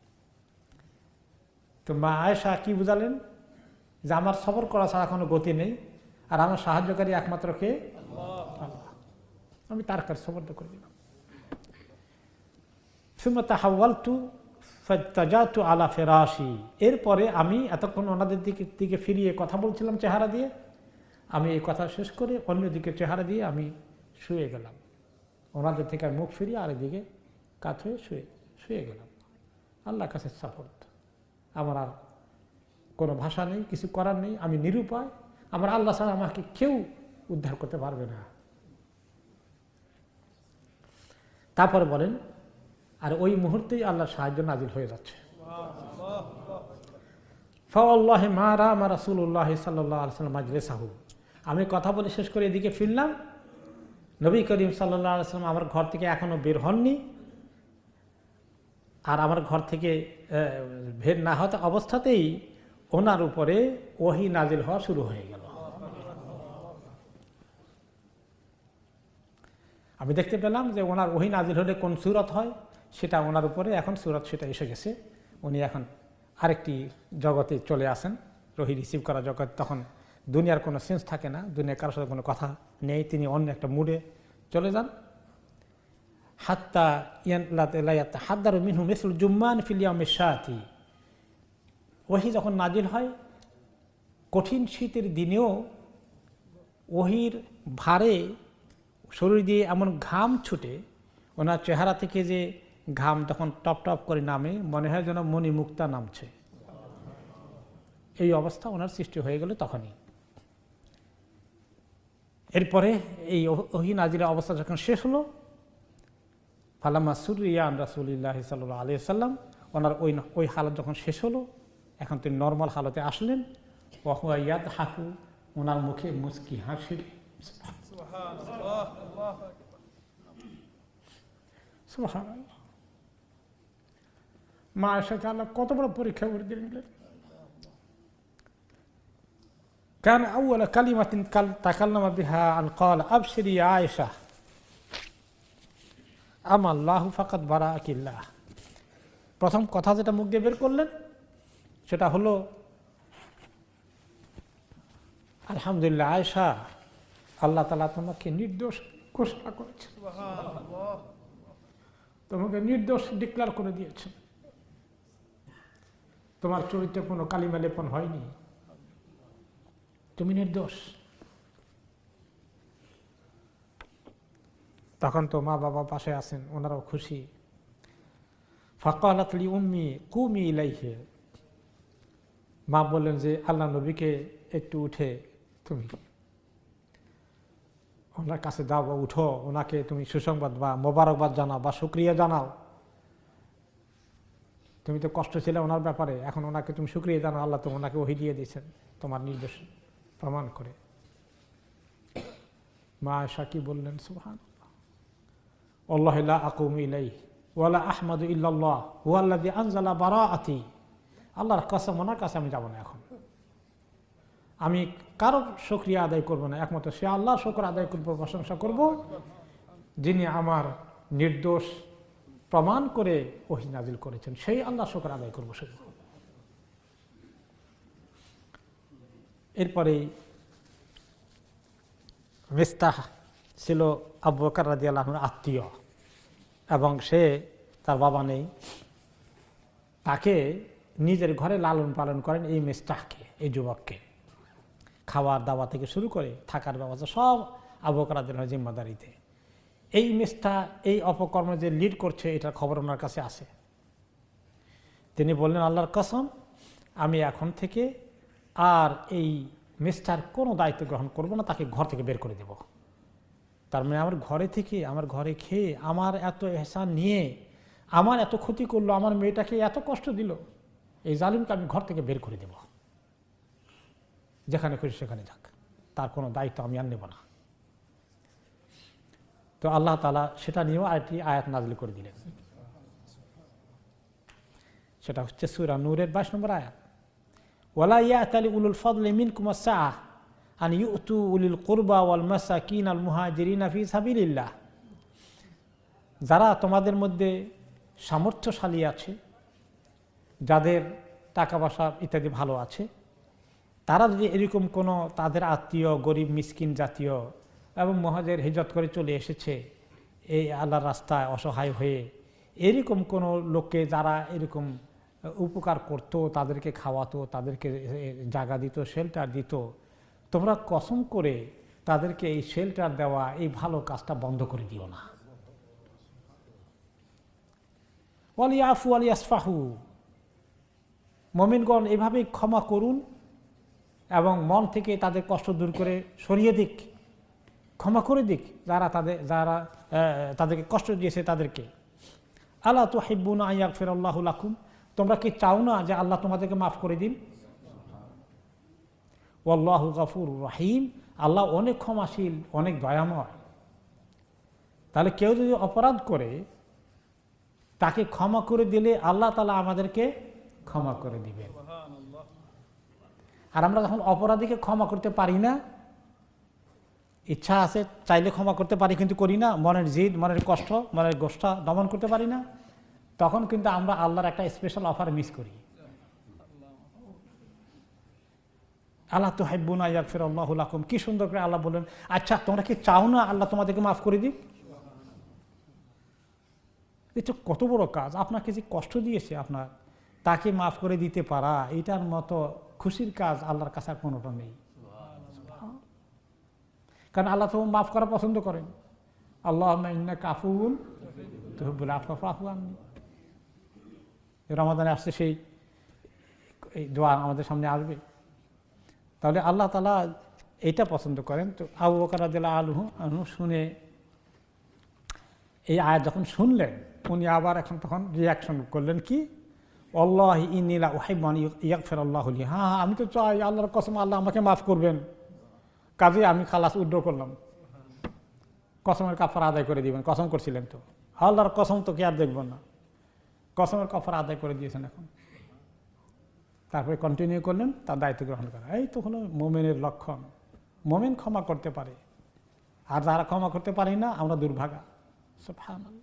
তো মা আয়েশা কি বুঝালেন, যে আমার সবর করা ছাড়া কোনো গতি নেই, আর আমার সাহায্যকারী একমাত্র কে? আল্লাহ। আমি তার কাছে সবর্দ করে দিলাম। সুম্মা তাহাওয়ালতু ফাতাজাতু আলা ফিরাশি, এরপরে আমি এতক্ষণ ওনাদের দিকে ফিরিয়ে কথা বলছিলাম চেহারা দিয়ে, আমি এই কথা শেষ করে অন্যদিকে চেহারা দিয়ে আমি শুয়ে গেলাম। ওনাদের থেকে মুখ ফিরিয়ে আরেকদিকে কাত হয়ে শুয়ে গেলাম। আল্লাহর কাছে সাপোর্ট, আমার আর কোনো ভাষা নেই, কিছু করার নেই, আমি নিরুপায়, আমার আল্লাহ ছাড়া আমাকে কেউ উদ্ধার করতে পারবে না। তারপরে বলেন, আর ওই মুহূর্তেই আল্লাহর সাহায্য নাজিল হয়ে যাচ্ছে। ফাওয়াল্লাহি মা রামা রাসূলুল্লাহ সাল্লাল্লাহু আলাইহি ওয়াসাল্লাম মাজলিসাহু, আমি কথা বলে শেষ করে এদিকে ফিরলাম, নবী করিম সাল্লাল্লাহু আলাইহি ওয়াসাল্লাম আমার ঘর থেকে এখনো বের হননি। আর আমার ঘর থেকে বের না হওয়া অবস্থাতেই ওনার উপরে ওহী নাজিল হওয়া শুরু হয়ে গেল। আমি দেখতে পেলাম যে ওনার ওহী নাজিল হলে কোন সূরত হয় সেটা ওনার উপরে এখন সূরত সেটা এসে গেছে। উনি এখন আরেকটি জগতে চলে আসেন, ওহী রিসিভ করা জগৎ। তখন দুনিয়ার কোনো সেন্স থাকে না, দুনিয়ার কারোর সাথে কোনো কথা নেই, তিনি অন্য একটা মুডে চলে যান। হাত্তা হাদ্দারু মিনহু মিসলু জুম্মান ফিল ইয়াউমিশ শাতি, ওহী যখন নাজিল হয় কঠিন শীতের দিনেও ওহীর ভারে শরীর দিয়ে এমন ঘাম ছুটে, ওনার চেহারা থেকে যে ঘাম তখন টপ টপ করে নামে, মনে হয় যেন মণিমুক্তা নামছে। এই অবস্থা ওনার সৃষ্টি হয়ে গেল তখনই। এরপরে এই ওহী নাজিলের অবস্থা যখন শেষ হলো, ফালাম্মা সুরিয়া আন রাসূলিল্লাহি সাল্লাল্লাহু আলাইহি ওয়াসাল্লাম, ওনার ওই হালত যখন শেষ হলো, এখন তিনি নর্মাল হালতে আসলেন। ওয়া হুয়া ইয়াদহাকু, ওনার মুখে মুস্কি হাসি। সুবহানাল্লাহ। মা আয়েশাকে আল্লাহ কত বড় পরীক্ষা করে দিলেন। কান আউয়ালা কালিমাতিন তাকাল্লামা বিহা আন ক্বালা আবশিরি ইয়া আয়েশা আমাল্লাহু ফাকাদ বারাআকিল্লাহ। প্রথম কথা যেটা মুখ দিয়ে বের করলেন সেটা হলো, আলহামদুলিল্লাহ আয়েশা, আল্লাহ তাআলা তোমাকে নির্দোষ ঘোষণা করেছেন, তোমাকে নির্দোষ ডিক্লেয়ার করে দিয়েছেন, তোমার চরিত্রে কোনো কালিমা লেপন হয়নি, তুমি নির্দোষ। তখন তো মা বাবা পাশে আছেন, ওনারাও খুশি। ফাকালাত লি উম্মি কুমি ইলাইহি, মা বললেন যে আল্লাহ নবীকে একটু উঠে তুমি ওনার কাছে যাও, বা উঠো, ওনাকে তুমি সুসংবাদ বা মোবারকবাদ জানাও বা শুকরিয়া জানাও। তুমি তো কষ্ট ছিলে ওনার ব্যাপারে, এখন ওনাকে তুমি শুকরিয়া জানাও, আল্লাহ তো ওনাকে ওহী দিয়ে দিয়েছেন তোমার নির্দেশ প্রমাণ করে। মা আয়েশা কি বললেন, সুবহানাল্লাহ, আল্লাহু লা আকুমু ইলাইহি ওয়া লা আহমাদু ইল্লাল্লাহ হুয়াল্লাযী আনজালা বারাআতি। আল্লাহর কসম, ওনার কাছে আমি যাব না, এখন আমি কারো শুকরিয়া আদায় করব না, একমাত্র সে আল্লাহর শুকর আদায় করব, প্রশংসা করব, যিনি আমার নির্দোষ প্রমাণ করে ওহী নাজিল করেছেন, সেই আল্লাহর শুকর আদায় করব শুধু। এরপরেই মিস্তাহ ছিল আবু বকর রাদিয়াল্লাহু আনহুর আত্মীয়, এবং সে, তার বাবা নেই, তাকে নিজের ঘরে লালন পালন করেন এই মিস্তাহকে, এই যুবককে। খাওয়ার দাওয়া থেকে শুরু করে থাকার ব্যবস্থা সব আবু বকর রাদিয়াল্লাহু আনহুর জিম্মাদারিতে। এই মিস্তাহ এই অপকর্ম যে লিড করছে, এটার খবর ওনার কাছে আসে। তিনি বললেন, আল্লাহর কসম, আমি এখন থেকে আর এই মিস্টার কোনো দায়িত্ব গ্রহণ করব না, তাকে ঘর থেকে বের করে দেব। তার মানে আমার ঘরে থেকে, আমার ঘরে খেয়ে, আমার এত এহসান নিয়ে আমার এত ক্ষতি করলো, আমার মেয়েটাকে এত কষ্ট দিল, এই জালিমকে আমি ঘর থেকে বের করে দেব, যেখানে খুশি সেখানে যাক, তার কোনো দায়িত্ব আমি আর নেব না। তো আল্লাহ তাআলা সেটা নিয়েও আরেকটি আয়াত নাযিল করে দিলেন, সেটা হচ্ছে সূরা নূরের 22 নম্বর আয়াত। ওয়ালা ইয়াতালি উলুল ফাদলি মিনকুম আস-সাআহ আন ইউতু উলিল কুরবা ওয়াল মাসাকিন আল মুহাজিরিনা ফি সাবিলিল্লাহ। যারা তোমাদের মধ্যে সামর্থ্যশালী আছে, যাদের টাকা পয়সা ইত্যাদি ভালো আছে, তারা যদি এরকম কোনো তাদের আত্মীয় গরিব মিসকিন জাতীয় এবং মুহাজির হিজরত করে চলে এসেছে এই আল্লাহর রাস্তায় অসহায় হয়ে, এরকম কোনো লোককে যারা এরকম উপকার করত, তাদেরকে খাওয়াতো, তাদেরকে জায়গা দিত, শেল্টার দিত, তোমরা কসম করে তাদেরকে এই শেল্টার দেওয়া, এই ভালো কাজটা বন্ধ করে দিও না। ওয়ালিয়াফু ওয়ালিয়াসফাহু, মুমিনগণ এভাবেই ক্ষমা করুন এবং মন থেকে তাদের কষ্ট দূর করে সরিয়ে দিক, ক্ষমা করে দিক যারা তাদেরকে কষ্ট দিয়েছে তাদেরকে। আলা তুহিব্বুনা আন ইয়াগফিরাল্লাহু লাকুম, তোমরা কি চাও না যে আল্লাহ তোমাদেরকে মাফ করে দিন? ওয়াল্লাহু গফুরুর রহিম, আল্লাহ অনেক ক্ষমাশীল, অনেক দয়াময়। তাহলে কেউ যদি অপরাধ করে তাকে ক্ষমা করে দিলে আল্লাহ তাআলা আমাদেরকে ক্ষমা করে দিবেন। আর আমরা যখন অপরাধীকে ক্ষমা করতে পারি না, ইচ্ছা আছে চাইলে ক্ষমা করতে পারি কিন্তু করি না, মনের জিদ, মনের কষ্ট, মনের গোষ্ঠা দমন করতে পারি না, তখন কিন্তু আমরা আল্লাহর একটা স্পেশাল অফার মিস করি। আল্লাহ তুহিব্বুনা ইয়াগফিরাল্লাহু লাকুম, কি সুন্দর করে আল্লাহ বলেন, আচ্ছা তোমরা কি চাও না আল্লাহ তোমাদেরকে মাফ করে দিক? এটা কত বড় কাজ, আপনাকে যে কষ্ট দিয়েছে আপনার, তাকে মাফ করে দিতে পারা, এটার মতো খুশির কাজ আল্লাহর কাছে আর কোনোটা নেই। কারণ আল্লাহ তো মাফ করা পছন্দ করেন। আল্লাহুম্মা ইন্নাকা আফুউন তুহিব্বুল আফওয়া ফা'ফু আন্নি। রমাদানে আসছে সেই দোয়া আমাদের সামনে আসবে। তাহলে আল্লাহ তাআলা এইটা পছন্দ করেন। তো আবু বকর রাদিয়াল্লাহু আনহু শুনে, এই আয়াত যখন শুনলেন, উনি আবার তখন রিয়াকশন করলেন কি, আল্লাহি ইন্নী লা উহিব্বু আন ইয়াগফিরাল্লাহু লি। হ্যাঁ, আমি তো চাই, আল্লাহর কসম আল্লাহ আমাকে মাফ করবেন, কাজে আমি খালাস উইথড্র করলাম, কসমের কাফারা আদায় করে দিবেন। কসম করছিলেন তো, আল্লাহর কসম তো কি আর দেখব না, কসমের কাফারা আদায় করে দিয়েছেন এখন। তারপরে কন্টিনিউ করলেন তার দায়িত্ব গ্রহণ করা। এই তো হলো মুমিনের লক্ষণ। মুমিন ক্ষমা করতে পারে, আর যারা ক্ষমা করতে পারি না আমরা দুর্ভাগা। সুবহানাল্লাহ।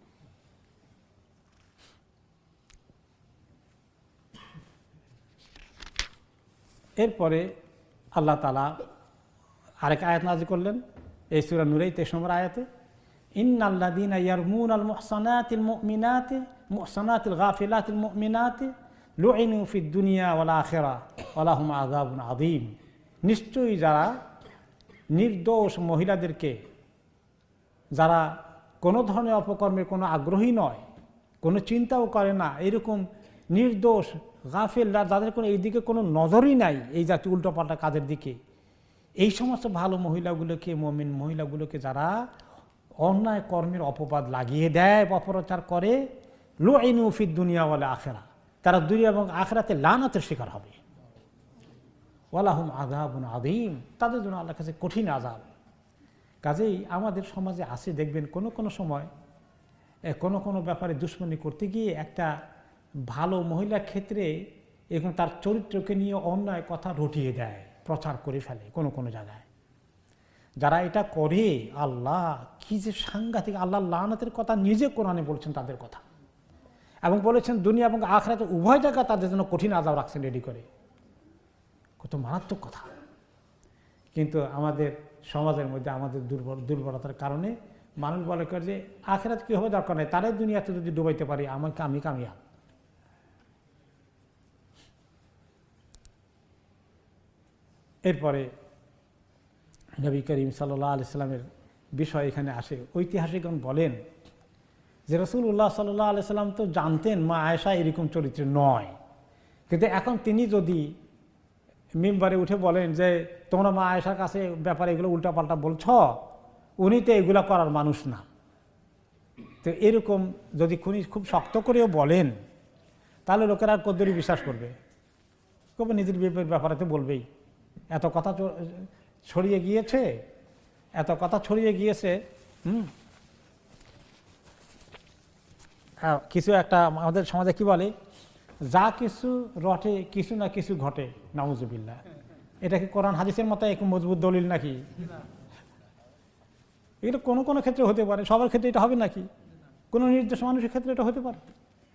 এরপরে আল্লাহ তাআলা আরেক আয়াত নাযিল করলেন এই সূরা নূরের 23 নম্বর আয়াতে, ইন্নাল্লাযীনা ইয়ারমুনাল মুহসানাতিল মুমিনাতি মুহসানাতিল গাফিলাতিল মুমিনাতি লুইনু ফিদ দুনিয়া ওয়াল আখিরাহ ওয়া লাহুম আযাবুন আযীম। নিশ্চয়ই যারা নির্দোষ মহিলাদেরকে, যারা কোনো ধরনের অপকর্মের কোনো আগ্রহী নয়, কোনো চিন্তাও করে না, এরকম নির্দোষ গাফিল, যাদের কোনো এই দিকে কোনো নজরই নাই, এই জাতীয় উল্টোপাল্টা কাজের দিকে, এই সমস্ত ভালো মহিলাগুলোকে, মুমিন মহিলাগুলোকে যারা অন্যায় কর্মের অপবাদ লাগিয়ে দেয়, অপপ্রচার করে, লুইনু ফিদ দুনিয়া ওয়াল আখিরাহ, তারা দুনিয়া এবং আখিরাতে লানাতের শিকার হবে। ওয়া লাহুম আযাবুন আযীম, তাদের জন্য আল্লাহর কাছে কঠিন আযাব। কাজেই আমাদের সমাজে আছে, দেখবেন কোনো সময় কোনো ব্যাপারে দুশ্মনী করতে গিয়ে একটা ভালো মহিলার ক্ষেত্রে এরকম তার চরিত্রকে নিয়ে অন্যায় কথা রটিয়ে দেয়, প্রচার করে ফেলে কোনো জায়গায়। যারা এটা করে, আল্লাহ কি যে সাংঘাতিক, আল্লাহ লানাতের কথা নিজে কোরআনে বলছেন তাদের কথা, এবং বলেছেন দুনিয়া এবং আখিরাতে উভয় জায়গা তাদের জন্য কঠিন আযাব রাখছেন রেডি করে। কত মারাত্মক কথা। কিন্তু আমাদের সমাজের মধ্যে আমাদের দুর্বলতার কারণে মানুষ বলে করে যে আখিরাত কি হবে দরকার নেই, তারাই দুনিয়াতে যদি ডুবাইতে পারি আমি কামিয়াব। এরপরে নবী করিম সাল্লাল্লাহু আলাইহি সাল্লামের বিষয় এখানে আসে। ঐতিহাসিকগণ বলেন যে রাসূলুল্লাহ সাল্লাল্লাহু আলাইহি সাল্লাম তো জানতেন মা আয়েশা এরকম চরিত্রে নয়, কিন্তু এখন তিনি যদি মিম্বারে উঠে বলেন যে তোমরা মা আয়েশার কাছে ব্যাপারে এগুলো উল্টাপাল্টা বলছ, উনি তো এগুলো করার মানুষ না, তো এরকম যদি খুব শক্ত করেও বলেন, তাহলে লোকেরা আর কদ্দুরি বিশ্বাস করবে, কবে নিজের ব্যাপারে তো বলবেই। এত কথা ছড়িয়ে গিয়েছে। কিছু একটা আমাদের সমাজে কি বলে, যা কিছু রটে কিছু না কিছু ঘটে, নাউজুবিল্লাহ। এটা কি কোরআন হাদিসের মতো এক মজবুত দলিল নাকি? এটা কোনো ক্ষেত্রে হতে পারে, সবার ক্ষেত্রে এটা হবে নাকি? কোনো নির্দিষ্ট মানুষের ক্ষেত্রে এটা হতে পারে।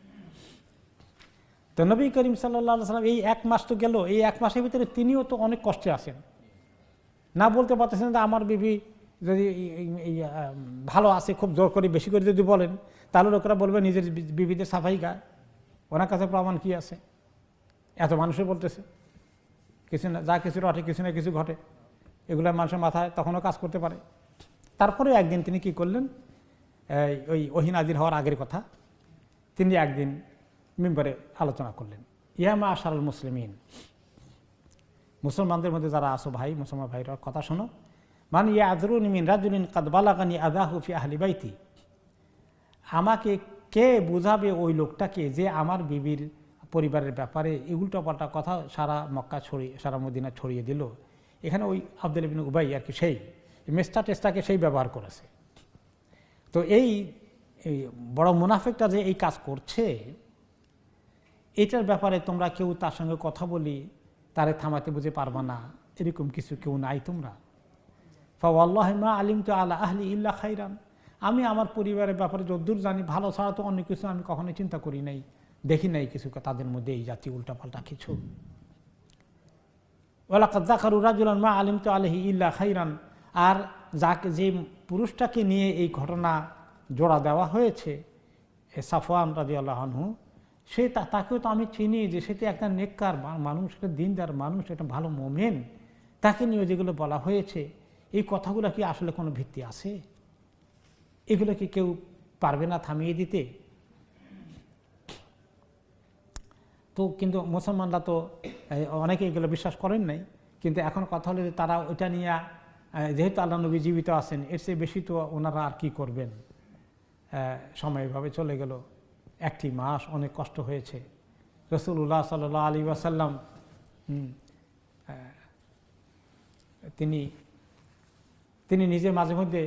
তো নবী করিম সাল্লাল্লাহু আলাইহি সাল্লাম এই এক মাস তো গেল, এই এক মাসের ভিতরে তিনিও তো অনেক কষ্টে আছেন, না বলতে পারতেছেন যে আমার বিবি যদি ভালো আছে, খুব জোর করে বেশি করে যদি বলেন তাহলে লোকেরা বলবে নিজের বিবিদের সাফাই গায়, ওনার কাছে প্রমাণ কি আছে? এত মানুষে বলতেছে, কিছু না যা কিছু রটে কিছু না কিছু ঘটে, এগুলো মানুষের মাথায় তখনও কাজ করতে পারে। তারপরে একদিন তিনি কি করলেন, ওই ওহী নাযিল হওয়ার আগের কথা, তিনি একদিন মিম্বরে আলোচনা করলেন, ইয়া মা'আশারাল মুসলিমিন, মুসলমানদের মধ্যে যারা আসো ভাই, মুসলমান ভাইরা কথা শোনো, মান ইয়াযরুনি মিন রাজুলিন কাদ বালাগানি আযাহু ফি আহলি বাইতি, আমাকে কে বুঝাবে ওই লোকটাকে যে আমার বিবির পরিবারের ব্যাপারে এই উল্টোপাল্টা কথা সারা মক্কা সারা মদিনা ছড়িয়ে দিল। এখানে ওই আব্দুল্লাহ ইবনে উবাই আর কি সেই মেস্টা টেস্টাকে সেই ব্যবহার করেছে। তো এই এই বড় মুনাফিকটা যে এই কাজ করছে, এটার ব্যাপারে তোমরা কেউ তার সঙ্গে কথা বলি তারে থামাতে বুঝে পারবা না, এরকম কিছু কেউ নাই তোমরা। ফাওয়াল্লাহি মা আলিমতু আলা আহলি ইল্লা খাইরান, আমি আমার পরিবারের ব্যাপারে যদ্দূর জানি ভালো ছাড়া তো অন্য কিছু আমি কখনোই চিন্তা করি নাই, দেখি নাই কিছু তাদের মধ্যে এই জাতীয় উল্টাপাল্টা কিছু। ওয়ালাকাদ যাকারু রাজুলান মা আলিমতু আলাইহি ইল্লা খাইরান, আর যাকে যে পুরুষটাকে নিয়ে এই ঘটনা জোড়া দেওয়া হয়েছে সাফওয়ান রাদিয়াল্লাহু আনহু, সে তাকেও তো আমি চিনি যে সে তো একটা নেককার মানুষ, একটা দিনদার মানুষ, একটা ভালো মোমেন, তাকে নিয়ে যেগুলো বলা হয়েছে এই কথাগুলো কি আসলে কোনো ভিত্তি আছে? এগুলো কি কেউ পারবে না থামিয়ে দিতে? তো কিন্তু মুসলমানরা তো অনেকে এগুলো বিশ্বাস করেন নাই, কিন্তু এখন কথা হলো যে তারা ওইটা নিয়ে, যেহেতু আল্লাহ নবী জীবিত আছেন, এর চেয়ে বেশি তো ওনারা আর কি করবেন। সময় এভাবে চলে গেল, একটি মাস অনেক কষ্ট হয়েছে। রাসূলুল্লাহ সাল্লাল্লাহু আলাইহি ওয়াসাল্লাম তিনি নিজে মাঝে মধ্যে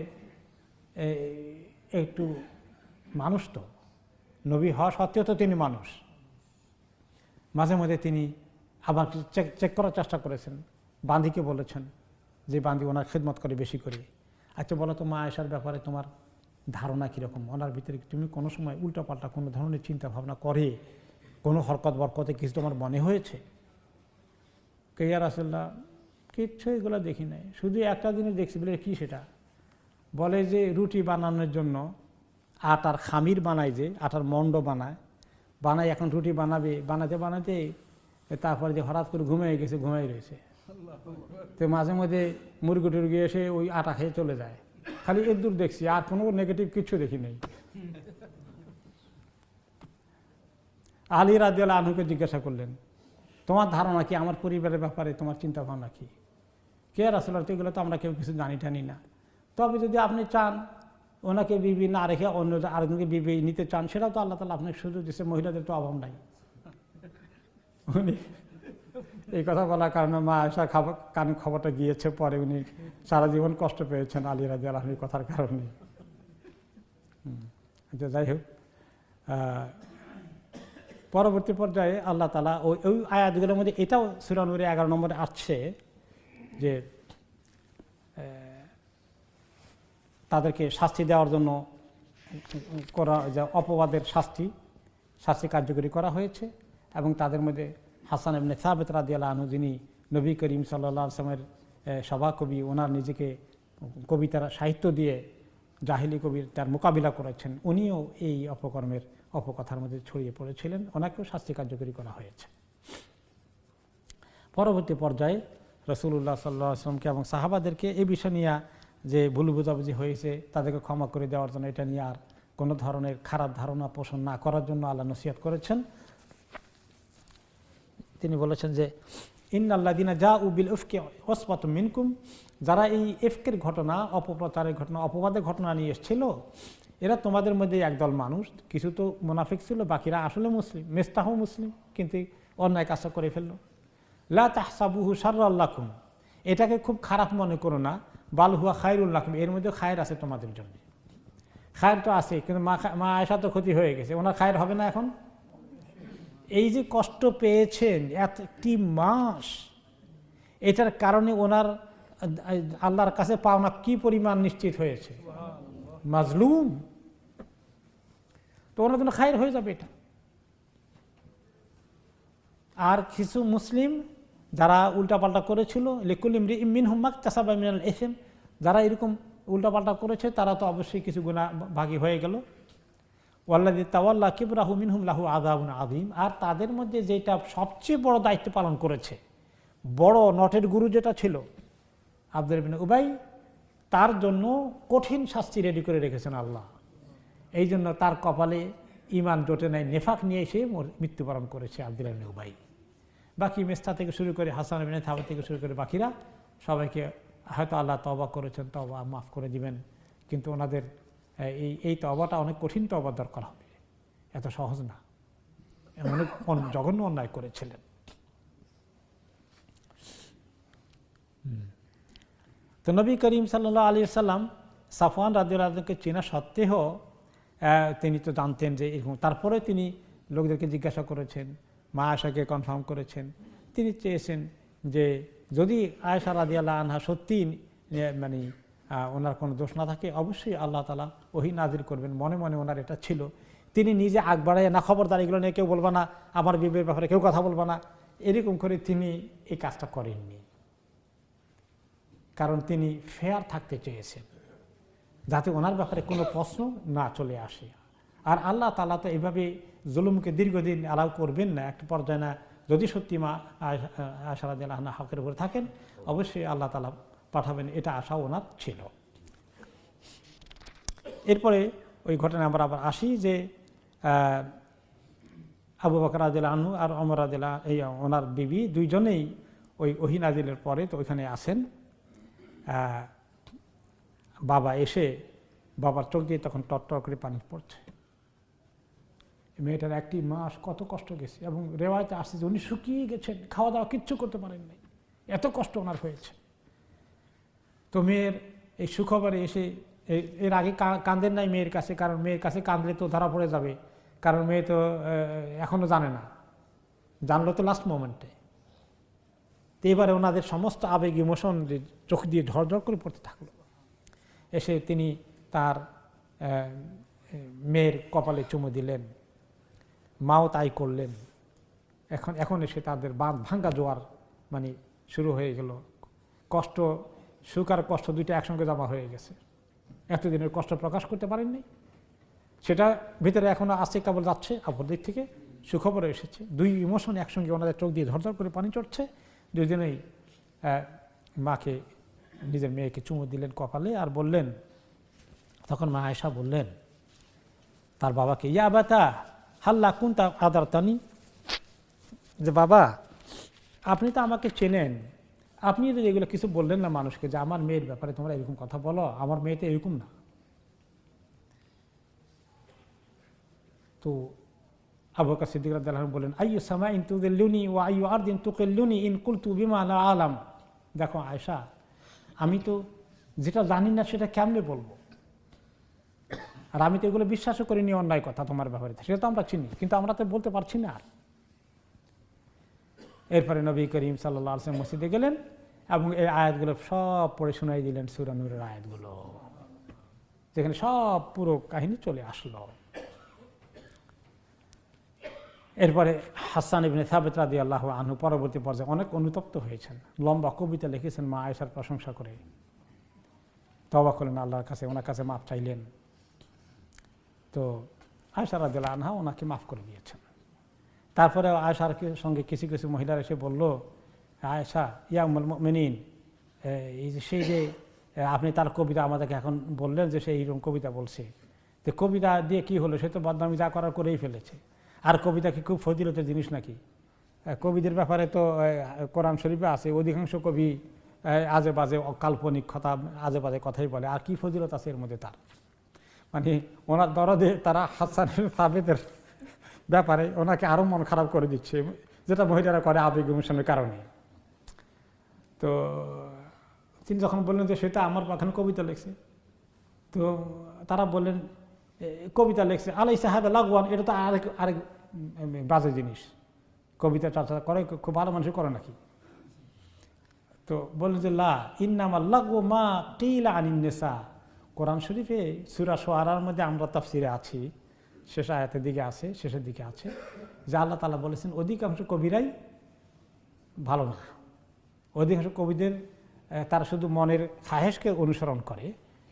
একটু মানুষ, তো নবী হওয়া সত্ত্বেও তো তিনি মানুষ, মাঝে মধ্যে তিনি আবার চেক করার চেষ্টা করেছেন। বান্দিকে বলেছেন যে বান্দি ওনার খেদমত করে বেশি করে, আচ্ছা বলো তো মা আয়েশার ব্যাপারে তোমার ধারণা কীরকম, ওনার ভিতরে তুমি কোনো সময় উল্টাপাল্টা কোনো ধরনের চিন্তা ভাবনা করে কোনো হরকত বরকতে কিছু তোমার মনে হয়েছে? কে ইয়া রাসূলুল্লাহ, কিচ্ছু এগুলো দেখি নাই, শুধু একটা জিনিস দেখছি। বলে কি সেটা? বলে যে রুটি বানানোর জন্য আটার খামির বানায়, যে আটার মণ্ড বানায় এখন রুটি বানাতে বানাতে তারপরে যে হঠাৎ করে ঘুমিয়ে গেছে, ঘুমিয়ে রয়েছে। তো মাঝে মধ্যে মুরগি টুরগি এসে ওই আটা খেয়ে চলে যায়, খালি এর দূর দেখছি, আর কোনো নেগেটিভ কিছু দেখি নেই। আলী রাদিয়াল্লাহু আনহুকে জিজ্ঞাসা করলেন, তোমার ধারণা কি, আমার পরিবারের ব্যাপারে তোমার চিন্তা ভাবনা কি? কে রাসূলুল্লাহ, এগুলো তো আমরা কেউ কিছু জানি না, তবে যদি আপনি চান ওনাকে বিবি না রেখে অন্য আরেকজনকে বিবি নিতে চান, সেটাও তো আল্লাহ তাআলা আপনাকে সুযোগ দিচ্ছে, মহিলাদের তো অভাব নাই। উনি এই কথা বলার কারণে মা আয়েশার কানে খবরটা গিয়েছে, পরে উনি সারা জীবন কষ্ট পেয়েছেন আলী রাদিয়াল্লাহু আনহুর কথার কারণে। যাই হোক, পরবর্তী পর্যায়ে আল্লাহ তাআলা ওই আয়াতগুলোর মধ্যে এটাও সূরা নূরে 11 নম্বরে আসছে যে তাদেরকে শাস্তি দেওয়ার জন্য করা, যে অপবাদের শাস্তি কার্যকরী করা হয়েছে, এবং তাদের মধ্যে হাসান ইবনে সাবিত রাদিয়াল্লাহু আনহু, যিনি নবী করিম সাল্লাল্লাহু আলাইহি ওয়াসাল্লামের সভাকবি, ওনার নিজেকে কবিতার সাহিত্য দিয়ে জাহিলি কবির তার মোকাবিলা করেছেন, উনিও এই অপকথার মধ্যে ছড়িয়ে পড়েছিলেন, ওনাকেও শাস্তি কার্যকরী করা হয়েছে। পরবর্তী পর্যায়ে রাসূলুল্লাহ সাল্লাল্লাহু আলাইহি ওয়াসাল্লামকে এবং সাহাবাদেরকে এই বিষয় নিয়ে যে ভুল বুঝাবুঝি হয়েছে তাদেরকে ক্ষমা করে দেওয়ার জন্য, এটা নিয়ে আর কোনো ধরনের খারাপ ধারণা পোষণ না করার জন্য আল্লাহ নসিহত করেছেন। তিনি বলেছেন যে ইন্নাল্লাযীনা জাউ বিল ইফকি উসবাতুম মিনকুম, যারা এই ইফকের ঘটনা, অপপ্রচারের ঘটনা, অপবাদের ঘটনা নিয়ে এসেছিল, এরা তোমাদের মধ্যে একদল মানুষ, কিছু তো মুনাফিক ছিল, বাকিরা আসলে মুসলিম, মিস্তাহু মুসলিম, কিন্তু অন্যায় কাজটা করে ফেললো। লা তাহসাবুহু শাররাল লাকুম, এটাকে খুব খারাপ মনে করো না, বাল হুয়া খায়রুল লাকুম, এর মধ্যে খায়ের আছে তোমাদের জন্য। খায়ের তো আছে, কিন্তু মা আয়েশা তো ক্ষতি হয়ে গেছে, ওনার খায়ের হবে না এখন? এই যে কষ্ট পেয়েছেন একটি মাস, এটার কারণে ওনার আল্লাহর কাছে পাওনা কি পরিমাণ নিশ্চিত হয়েছে, মাজলুম, তো ওনার জন্য খায়ের হয়ে যাবে এটা। আর কিছু মুসলিম যারা উল্টাপাল্টা করেছিল, লিকুল্লি ইমরিইম মিনহুম মাকতাসাবা মিনাল ইসম, যারা এরকম উল্টাপাল্টা করেছে তারা তো অবশ্যই কিছু গুনাহ ভাগী হয়ে গেল। ওয়াল্লাযী তাওয়াল্লা কিবরাহু মিনহুম লাহু আযাবুন আযীম, আর তাদের মধ্যে যেটা সবচেয়ে বড় দায়িত্ব পালন করেছে, বড় নটের গুরু যেটা ছিল আব্দুল্লাহ ইবনে উবাই, তার জন্য কঠিন শাস্তি রেডি করে রেখেছেন আল্লাহ। এই জন্য তার কপালে ঈমান জোটে নাই, নেফাক নিয়ে এসে মৃত্যুবরণ করেছে আব্দুল্লাহ ইবনে উবাই। বাকি মেস্তা থেকে শুরু করে হাসান ইবনে সাবিত থেকে শুরু করে বাকিরা সবাইকে হয়তো আল্লাহ তওবা করেছেন, তওবা মাফ করে দিবেন, কিন্তু ওনাদের এই তওবাটা অনেক কঠিন তওবার দরকার হবে, এত সহজ না, অনেক জঘন্য অন্যায় করেছিলেন। তো নবী করিম সাল্লাল্লাহু আলাইহি ওয়াসাল্লাম সাফওয়ান রাদিয়াল্লাহু আনহুকে চেনা সত্ত্বেও তিনি তো জানতেন যে এরকম। তারপরে তিনি লোকদেরকে জিজ্ঞাসা করেছেন, মা আয়েশাকে কনফার্ম করেছেন। তিনি চেয়েছেন যে যদি আয়েশা রাদিয়াল্লাহু আনহা সত্যি মানে ওনার কোনো দোষ না থাকে, অবশ্যই আল্লাহ তাআলা ওহী নাযিল করবেন। মনে মনে ওনার এটা ছিল। তিনি নিজে আগ বাড়ায় না, খবরদার এগুলো নিয়ে কেউ বলবা না, আমার বিবের ব্যাপারে কেউ কথা বলবা না, এরকম করে তিনি এই কাজটা করেননি। কারণ তিনি ফেয়ার থাকতে চেয়েছেন, যাতে ওনার ব্যাপারে কোনো প্রশ্ন না চলে আসে। আর আল্লাহ তাআলা তো এভাবে জুলুমকে দীর্ঘদিন অ্যালাউ করবেন না, একটা পর্যায়ে না। যদি সত্যি মা আয়েশা রাদিয়াল্লাহু আনহা হকের উপরে থাকেন, অবশ্যই আল্লাহ তাআলা পাঠাবেন, এটা আশা ওনার ছিল। এরপরে ওই ঘটনায় আমরা আবার আসি যে আবু বকর রাদিয়াল্লাহু আনহু আর ওমর রাদিয়াল্লাহু এই ওনার বিবি দুইজনেই ওই ওহী নাজিলের পরে তো ওইখানে আসেন। বাবা এসে, বাবার চোখ দিয়ে তখন টটটর করে পানি পড়ছে। মেয়েটার 1 মাস কত কষ্ট গেছে, এবং রেওয়ায়তে আসছে যে উনি শুকিয়ে গেছেন, খাওয়া দাওয়া কিচ্ছু করতে পারেন নাই, এত কষ্ট ওনার হয়েছে। তো মেয়ের এই সুখবরে এসে এর আগে কাঁদেন নাই মেয়ের কাছে, কারণ মেয়ের কাছে কাঁদলে তো ধরা পড়ে যাবে, কারণ মেয়ে তো এখনো জানে না, জানলো তো লাস্ট মোমেন্টে। তো এবারে ওনাদের সমস্ত আবেগ ইমোশন চোখ দিয়ে ঝরঝর করে পড়তে থাকলো। এসে তিনি তার মেয়ের কপালে চুমু দিলেন, মাও তাই করলেন। এখন এসে তাদের বাঁধ ভাঙ্গা জোয়ার মানে শুরু হয়ে গেল। কষ্ট, সুখ আর কষ্ট দুইটা একসঙ্গে জমা হয়ে গেছে। এতদিনের কষ্ট প্রকাশ করতে পারেননি, সেটা ভিতরে এখনো আসছে, কেবল যাচ্ছে। অপর দিক থেকে সুখবর এসেছে, দুই ইমোশন একসঙ্গে ওনাদের চোখ দিয়ে ঝরঝর করে পানি চড়ছে। দুইজনেই মাকে, নিজের মেয়েকে চুমু দিলেন কপালে, আর বললেন, তখন মা আয়েশা বললেন তার বাবাকে, ইয়া আবাতা হাল্লা কুনতা আদারতানি, যে বাবা আপনি তো আমাকে চেনেন, আপনি যদি এগুলো কিছু বললেন না মানুষকে যে আমার মেয়ের ব্যাপারে তোমরা এরকম কথা বলো, আমার মেয়ে তো এরকম না। তো আবু বকর সিদ্দিক রাদিয়াল্লাহু আনহু বলেন, আইয়ু সামাইন তুযিল্লুনি ওয়া আইয়ু আরদিন তুকিল্লুনি ইন কুলতু বিমা লা আলাম। দেখো আয়েশা, আমি তো যেটা জানি না সেটা কেমনে বলবো, আর আমি তো এগুলো বিশ্বাসও করিনি অন্যায় কথা তোমার ব্যাপারে, সেটা তো আমরা চিনি, কিন্তু আমরা তো বলতে পারছি না। আর এরপরে নবী করিম সাল্লাল্লাহু আলাইহি ওয়াসাল্লাম মসজিদে গেলেন এবং এই আয়াতগুলো সব পড়ে শোনাই দিলেন, সূরা নূরের আয়াতগুলো, যেখানে সব পুরো কাহিনী চলে আসলো। এরপরে হাসান ইবনে সাবিত রাদিয়াল্লাহু আনহু পরবর্তী পর্যায়ে অনেক অনুতপ্ত হয়েছেন, লম্বা কবিতা লিখেছেন মা আয়েশার প্রশংসা করে, তওবা করলেন আল্লাহর কাছে, ওনার কাছে মাফ চাইলেন। তো আয়েশা রাদিয়াল্লাহু আনহা ওনাকে মাফ করে দিয়েছেন। তারপরে আয়েশার সঙ্গে কিছু কিছু মহিলারা এসে বলল, আয়েশা ইয়া উম্মুল মুমিনিন, এই যে সেই যে আপনি তার কবিতা আমাদেরকে এখন বললেন যে সে এইরকম কবিতা বলছে, তো কবিতা দিয়ে কি হলো, সে তো বদনামি যা করার করেই ফেলেছে। আর কবিতা কি খুব ফজিলতের জিনিস নাকি? কবিদের ব্যাপারে তো কোরআন শরীফে আছে, অধিকাংশ কবি আজে বাজে কাল্পনিক কথা, আজে বাজে কথাই বলে, আর কি ফজিলত আছে এর মধ্যে তার? মানে ওনার দরদে তারা হাসান সাবিতের ব্যাপারে ওনাকে আরও মন খারাপ করে দিচ্ছে, যেটা মহিলারা করে আবেগ ইমোশনের কারণে। তো তিনি যখন বললেন যে সেটা আমার এখানে কবিতা লিখছে, তো তারা বললেন কবিতা লিখছে আলাইসা হাদা লাগওয়ান, এটা তো আরেক বাজে জিনিস, কবিতা চর্চা করে খুব ভালো মানুষ করে নাকি? তো বললেন যে লা ইন্নামা লাগু মা কিলা আনিন নিসা, কোরআন শরীফে সূরা শুআরার মধ্যে আমরা তাফসিরে আছি, শেষ আয়াতের দিকে আছে, শেষের দিকে আছে যে আল্লাহ তাআলা বলেছেন অধিকাংশ কবিরাই ভালো না, অধিকাংশ কবিদের তারা শুধু মনের খাহেশকে অনুসরণ করে।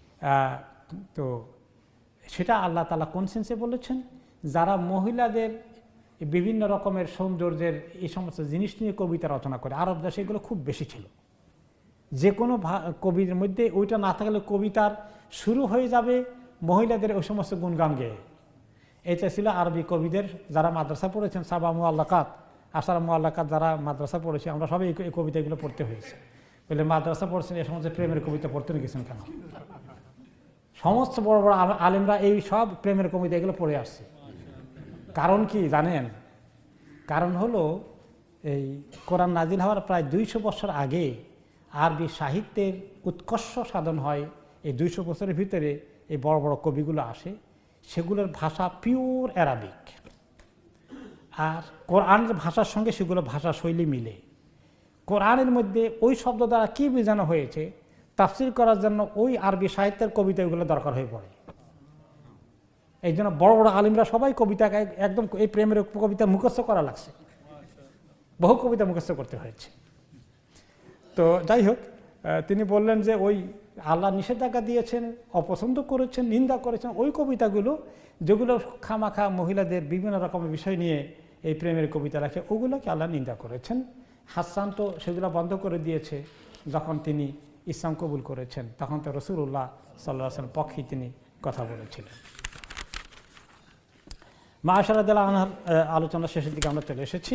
তো সেটা আল্লাহ তাআলা কোন সেন্সে বলেছেন, যারা মহিলাদের বিভিন্ন রকমের সৌন্দর্যের এই সমস্ত জিনিস নিয়ে কবিতা রচনা করে, আরব দেশে এগুলো খুব বেশি ছিল। যে কোনো কবির মধ্যে ওইটা না থাকলে কবিতার শুরু হয়ে যাবে মহিলাদের ওই সমস্ত গুণগান গেয়ে। এটা ছিল আরবি কবিদের, যারা মাদ্রাসা পড়েছেন, সাবা মুআল্লাকাত, আশারা মুআল্লাকাত যারা মাদ্রাসা পড়েছি আমরা সবাই এই কবিতাগুলো পড়তে হয়েছে। বলে মাদ্রাসা পড়ছেন, এ সমস্ত প্রেমের কবিতা পড়তে গেছেন কেন? সমস্ত বড় বড় আলেমরা এই সব প্রেমের কবিতা এগুলো পড়ে আসছে। কারণ কি জানেন? কারণ হলো এই কোরআন নাজিল হওয়ার প্রায় 200 বছর আগে আরবি সাহিত্যের উৎকর্ষ সাধন হয়। এই 200 বছরের ভিতরে এই বড় বড় কবিগুলো আসে, সেগুলোর ভাষা পিওর অ্যারাবিক, আর কোরআনের ভাষার সঙ্গে সেগুলো ভাষা শৈলী মিলে। কোরআনের মধ্যে ওই শব্দ দ্বারা কী বোঝানো হয়েছে তাফসির করার জন্য ওই আরবি সাহিত্যের কবিতা এগুলো দরকার হয়ে পড়ে। এই জন্য বড় বড় আলিমরা সবাই কবিতাকে একদম এই প্রেমের কবিতা মুখস্থ করা লাগছে, বহু কবিতা মুখস্থ করতে হয়েছে। তো যাই হোক, তিনি বললেন যে ওই আল্লাহ নিষেধাজ্ঞা দিয়েছেন, অপছন্দ করেছেন, নিন্দা করেছেন ওই কবিতাগুলো যেগুলো খামাখা মহিলাদের বিভিন্ন রকমের বিষয় নিয়ে এই প্রেমের কবিতা রাখে, ওগুলোকে আল্লাহ নিন্দা করেছেন। হাসান তো সেগুলো বন্ধ করে দিয়েছে যখন তিনি ইসলাম কবুল করেছেন, তখন তো রাসূলুল্লাহ সাল্লাল্লাহু আলাইহি ওয়াসাল্লাম পক্ষে তিনি কথা বলেছিলেন। মা আয়েশা রাদিয়াল্লাহু আনহার আলোচনা শেষের দিকে আমরা চলে এসেছি।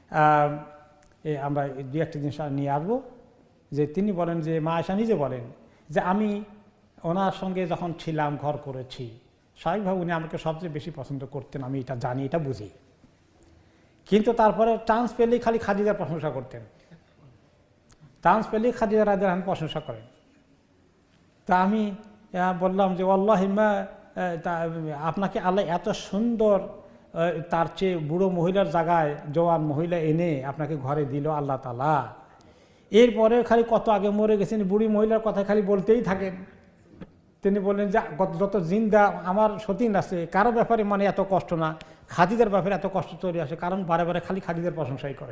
আমরা দু একটা জিনিস নিয়ে আসবো, যে তিনি বলেন যে মা আয়েশা নিজে বলেন যে আমি ওনার সঙ্গে যখন ছিলাম, ঘর করেছি, স্বাভাবিকভাবে উনি আমাকে সবচেয়ে বেশি পছন্দ করতেন, আমি এটা জানি, এটা বুঝি। কিন্তু তারপরে চান্স পেলেই খালি খাদিজার প্রশংসা করতেন, চান্স পেলেই খাদিজা রাদিয়াল্লাহু আনহা প্রশংসা করেন। তা আমি বললাম যে আল্লাহ আপনাকে আল্লাহ এত সুন্দর, তার চেয়ে বুড়ো মহিলার জায়গায় জওয়ান মহিলা এনে আপনাকে ঘরে দিল আল্লাহ তাআলা, এরপরে খালি কত আগে মরে গেছেন বুড়ি মহিলার কথা খালি বলতেই থাকেন। তিনি বললেন যে যত জিন্দা আমার সতীন আছে কারো ব্যাপারে মানে এত কষ্ট না, খাদিজার ব্যাপারে এত কষ্ট তৈরি আসে, কারণ বারে বারে খালি খাদিজার প্রশংসাই করে।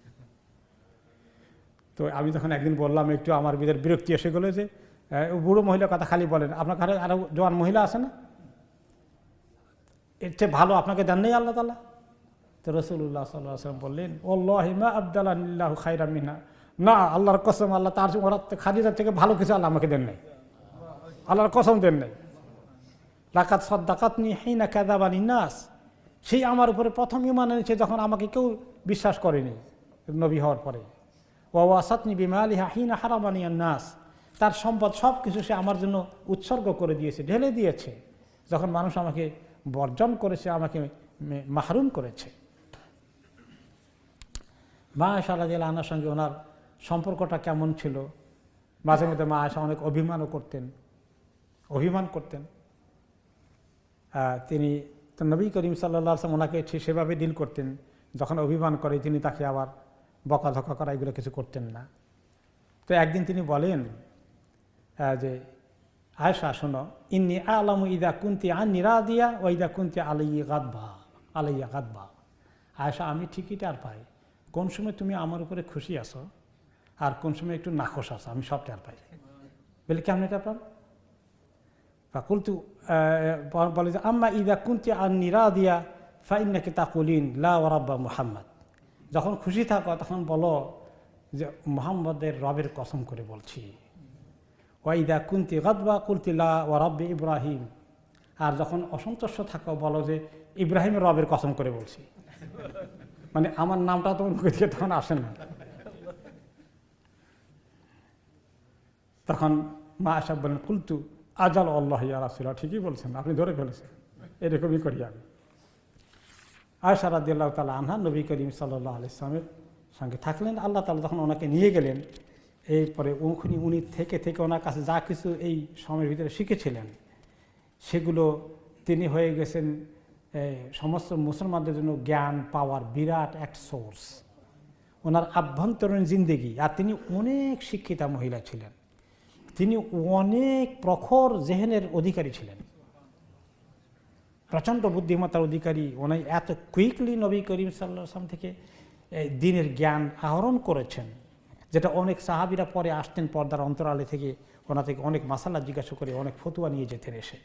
তো আমি তখন একদিন বললাম, একটু আমার ভিতরে বিরক্তি এসে গেলো যে বুড়ো মহিলার কথা খালি বলেন, আপনার ঘরে আরো জওয়ান মহিলা আছে না, এর চেয়ে ভালো আপনাকে দেন নেই আল্লাহ তাআলা? তো রাসূলুল্লাহ সাল্লাল্লাহু আলাইহি ওয়াসাল্লাম বললেন ওয়াল্লাহি মা আবদালানিল্লাহু খায়রাম মিনহা, না আল্লাহর কসম, আল্লাহ তার খাদিজার থেকে ভালো কিছু আল্লাহ আমাকে দেন নাই, আল্লাহর কসম দেন নাই। লাকাদ সাদ্দাকাতনি হিনা কাযাবানি নাস, সেই আমার উপরে প্রথম ঈমান এনেছে যখন আমাকে কেউ বিশ্বাস করেনি নবী হওয়ার পরে। ওয়া ওয়াসাতনি বিমালিহা হিনা হারামানি নাস, তার সম্পদ সব কিছু সে আমার জন্য উৎসর্গ করে দিয়েছে, ঢেলে দিয়েছে যখন মানুষ আমাকে বর্জন করেছে, আমাকে মাহরুম করেছে। মা আয়েশা রাদিয়াল্লাহু আনহার সঙ্গে ওনার সম্পর্কটা কেমন ছিল? মাঝে মধ্যে মা আয়েশা অনেক অভিমান করতেন। তিনি নবী করিম সাল্লাল্লাহু আলাইহি ওয়াসাল্লাম ওনাকে সেভাবে ডিল করতেন, যখন অভিমান করে তিনি তাকে আবার বকাঝকা করা এগুলো কিছু করতেন না। তো একদিন তিনি বলেন যে আয়েশা শোনো, ইন্নী আলামু ইদা কুনতি আন্নী রাদিয়া ওয়া ইদা কুনতি আলাইয়া গাদবা। আয়েশা আমি ঠিকই টের পাই কোন সময় তুমি আমার উপরে খুশি আছো আর কোন সময় একটু নাখোশ আছো, আমি সব টের পাই। বলে কেমন টের পান? ফাকুলতু বলে যে আম্মা ইদা কুনতি আন্নী রাদিয়া ফাইন্নাকি তাকুলিন লা ওয়া রাব্বা মুহাম্মদ, যখন খুশি থাকো তখন বলো যে মুহাম্মদের রবের কসম করে বলছি। ওয়াইদা কুনতি গাদবা কুলতি লা ওয়া রাব্বি ইব্রাহিম, আর যখন অসন্তুষ্ট থাকো বলো যে ইব্রাহিমের রবের কসম করে বলছি। মানে আমার নামটা তো দিকে তখন আসে না। তখন মা আয়েশা বলেন কুলতু আজাল আল্লাহ ইয়া রাসূলুল্লাহ, ঠিকই বলছেন, আপনি ধরে ফেলেছেন, এরকমই করি আমি। আয়েশা রাদিয়াল্লাহু তাআলা আনহা নবী করিম সাল্লাল্লাহু আলাইহি ওয়াসাল্লামের সঙ্গে থাকলেন। আল্লাহ তাআলা যখন ওনাকে নিয়ে গেলেন, এরপরে উনি থেকে ওনার কাছে যা কিছু এই সময়ের ভিতরে শিখেছিলেন সেগুলো তিনি হয়ে গেছেন সমস্ত মুসলমানদের জন্য জ্ঞান পাওয়ার বিরাট এক সোর্স। ওনার আভ্যন্তরীণ জিন্দেগি, আর তিনি অনেক শিক্ষিতা মহিলা ছিলেন, তিনি অনেক প্রখর জেহেনের অধিকারী ছিলেন, প্রচণ্ড বুদ্ধিমত্তার অধিকারী। উনি এত কুইকলি নবী করিম সাল্লাল্লাহু আলাইহি ওয়াসাল্লাম থেকে দ্বীনের জ্ঞান আহরণ করেছেন, যেটা অনেক সাহাবীরা পরে আসতেন পর্দার অন্তরালে থেকে ওনা থেকে অনেক মাসালা জিজ্ঞাসা করে অনেক ফতুয়া নিয়ে যেতেন এসে।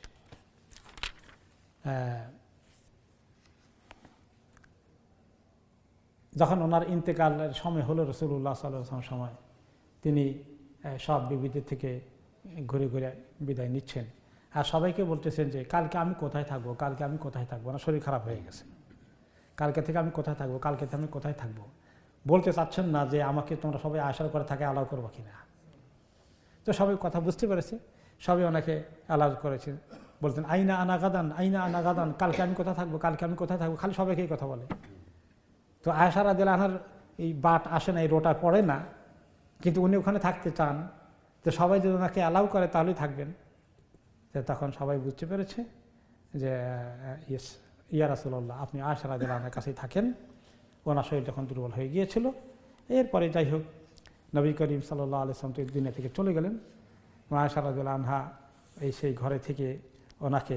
যখন ওনার ইন্তেকালের সময় হলো রাসূলুল্লাহ সাল্লাল্লাহু আলাইহি ওয়াসাল্লাম সময়, তিনি সব বিবিদের থেকে ঘুরে ঘুরে বিদায় নিচ্ছেন, আর সবাইকে বলতেছেন যে কালকে আমি কোথায় থাকবো, কালকে আমি কোথায় থাকবো, না শরীর খারাপ হয়ে গেছে, কালকে থেকে আমি কোথায় থাকবো, কালকে থেকে আমি কোথায় থাকবো। বলতে চাচ্ছেন না যে আমাকে তোমরা সবাই আশার করে থাকে অ্যালাউ করবো কিনা। তো সবাই কথা বুঝতে পেরেছে, সবাই ওনাকে অ্যালাউ করেছে। বলতেন আইনা আনা গাদান, কালকে আমি কোথায় থাকবো, কালকে আমি কোথায় থাকবো, খালি সবাইকেই কথা বলে। তো আয়েশা রাদিয়াল্লাহু আনহার এই বাট আসে না, এই রোটা পড়ে না, কিন্তু উনি ওখানে থাকতে চান, তো সবাই যদি ওনাকে অ্যালাউ করে তাহলেই থাকবেন। তো তখন সবাই বুঝতে পেরেছে যে ইয়া রাসূলুল্লাহ, আপনি আয়েশা রাদিয়াল্লাহু আনহার কাছেই থাকেন। ওনার শরীর যখন দুর্বল হয়ে গিয়েছিল, এরপরে যাই হোক নবী করিম সাল্লাল্লাহু আলাইহি ওয়াসাল্লাম তো দুনিয়া থেকে চলে গেলেন। আয়েশা রাদিয়াল্লাহু আনহা সেই ঘরে থেকে ওনাকে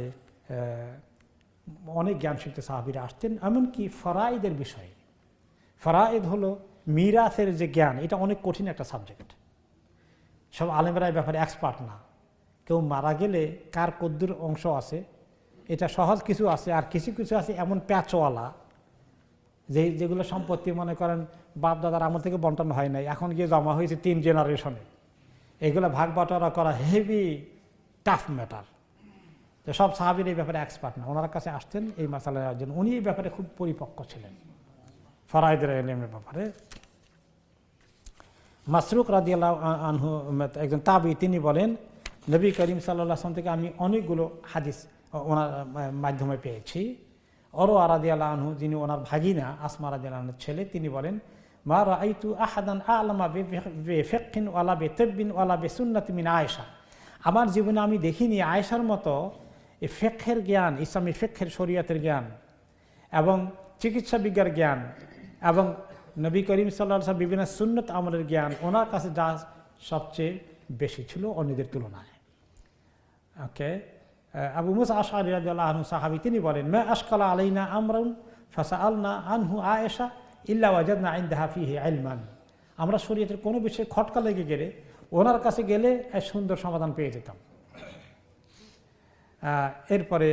অনেক জ্ঞান শিখতে সাহাবীরা আসতেন, এমনকি ফরাইদের বিষয়ে। ফরাইদ হলো মিরাসের যে জ্ঞান, এটা অনেক কঠিন একটা সাবজেক্ট। সব আলেমরা এই ব্যাপারে এক্সপার্ট না। কেউ মারা গেলে কার কদ্দুর অংশ আছে এটা সহজ কিছু আছে, আর কিছু কিছু আছে এমন প্যাচওয়ালা যেগুলো সম্পত্তি মনে করেন বাপ দাদার আমল থেকে বন্টন হয় নাই, এখন গিয়ে জমা হয়েছে 3 জেনারেশনে। এগুলো ভাগ বাটোয়ারা করা হেভি টাফ ম্যাটার। তো সব সাহাবীর এই ব্যাপারে এক্সপার্ট না, ওনার কাছে আসতেন এই মাসালার জন্য। উনি এই ব্যাপারে খুব পরিপক্ক ছিলেন ফরাইদের ইলমের ব্যাপারে। মাসরুক রাদিয়াল্লাহু আনহু একজন তাবী, তিনি বলেন নবী করিম সাল্লাল্লাহু আলাইহি ওয়াসাল্লাম থেকে আমি অনেকগুলো হাদিস ওনার মাধ্যমে পেয়েছি। উরওয়া রাদিয়াল্লাহু আনহু, যিনি ওনার ভাগিনা আসমা রাদিয়াল্লাহু আনহার ছেলে, তিনি বলেন মা রাআইতু আহাদান আ'লামা বিফিকহিন ওয়ালা বিতিব্বিন ওয়ালা বিসুন্নাতি মিন আয়েশা। আমার জীবনে আমি দেখিনি আয়েশার মতো এই ফিকহের জ্ঞান, ইসলামী ফিকহের শরীয়তের জ্ঞান এবং চিকিৎসা বিজ্ঞানের জ্ঞান এবং নবী করিম সাল্লাল্লাহু আলাইহি ওয়াসাল্লাম বিভিন্ন সুন্নত আমলের জ্ঞান ওনার কাছে যা সবচেয়ে বেশি ছিল অন্যদের তুলনায়। ওকে, আবু মুসা আশআরী রাদিয়াল্লাহু আনহু সাহাবী, তিনি বলেন মা আশকালা আলাইনা আমরুন ফাসাআলনা আনহু আয়েশা ইল্লা ওয়াজাদনা ইনদাহা ফিহি ইলমান। আমরা শরীয়তের কোনো বিষয়ে খটকা লেগে গেলে ওনার কাছে গেলে সুন্দর সমাধান পেয়ে যেতাম। এরপরে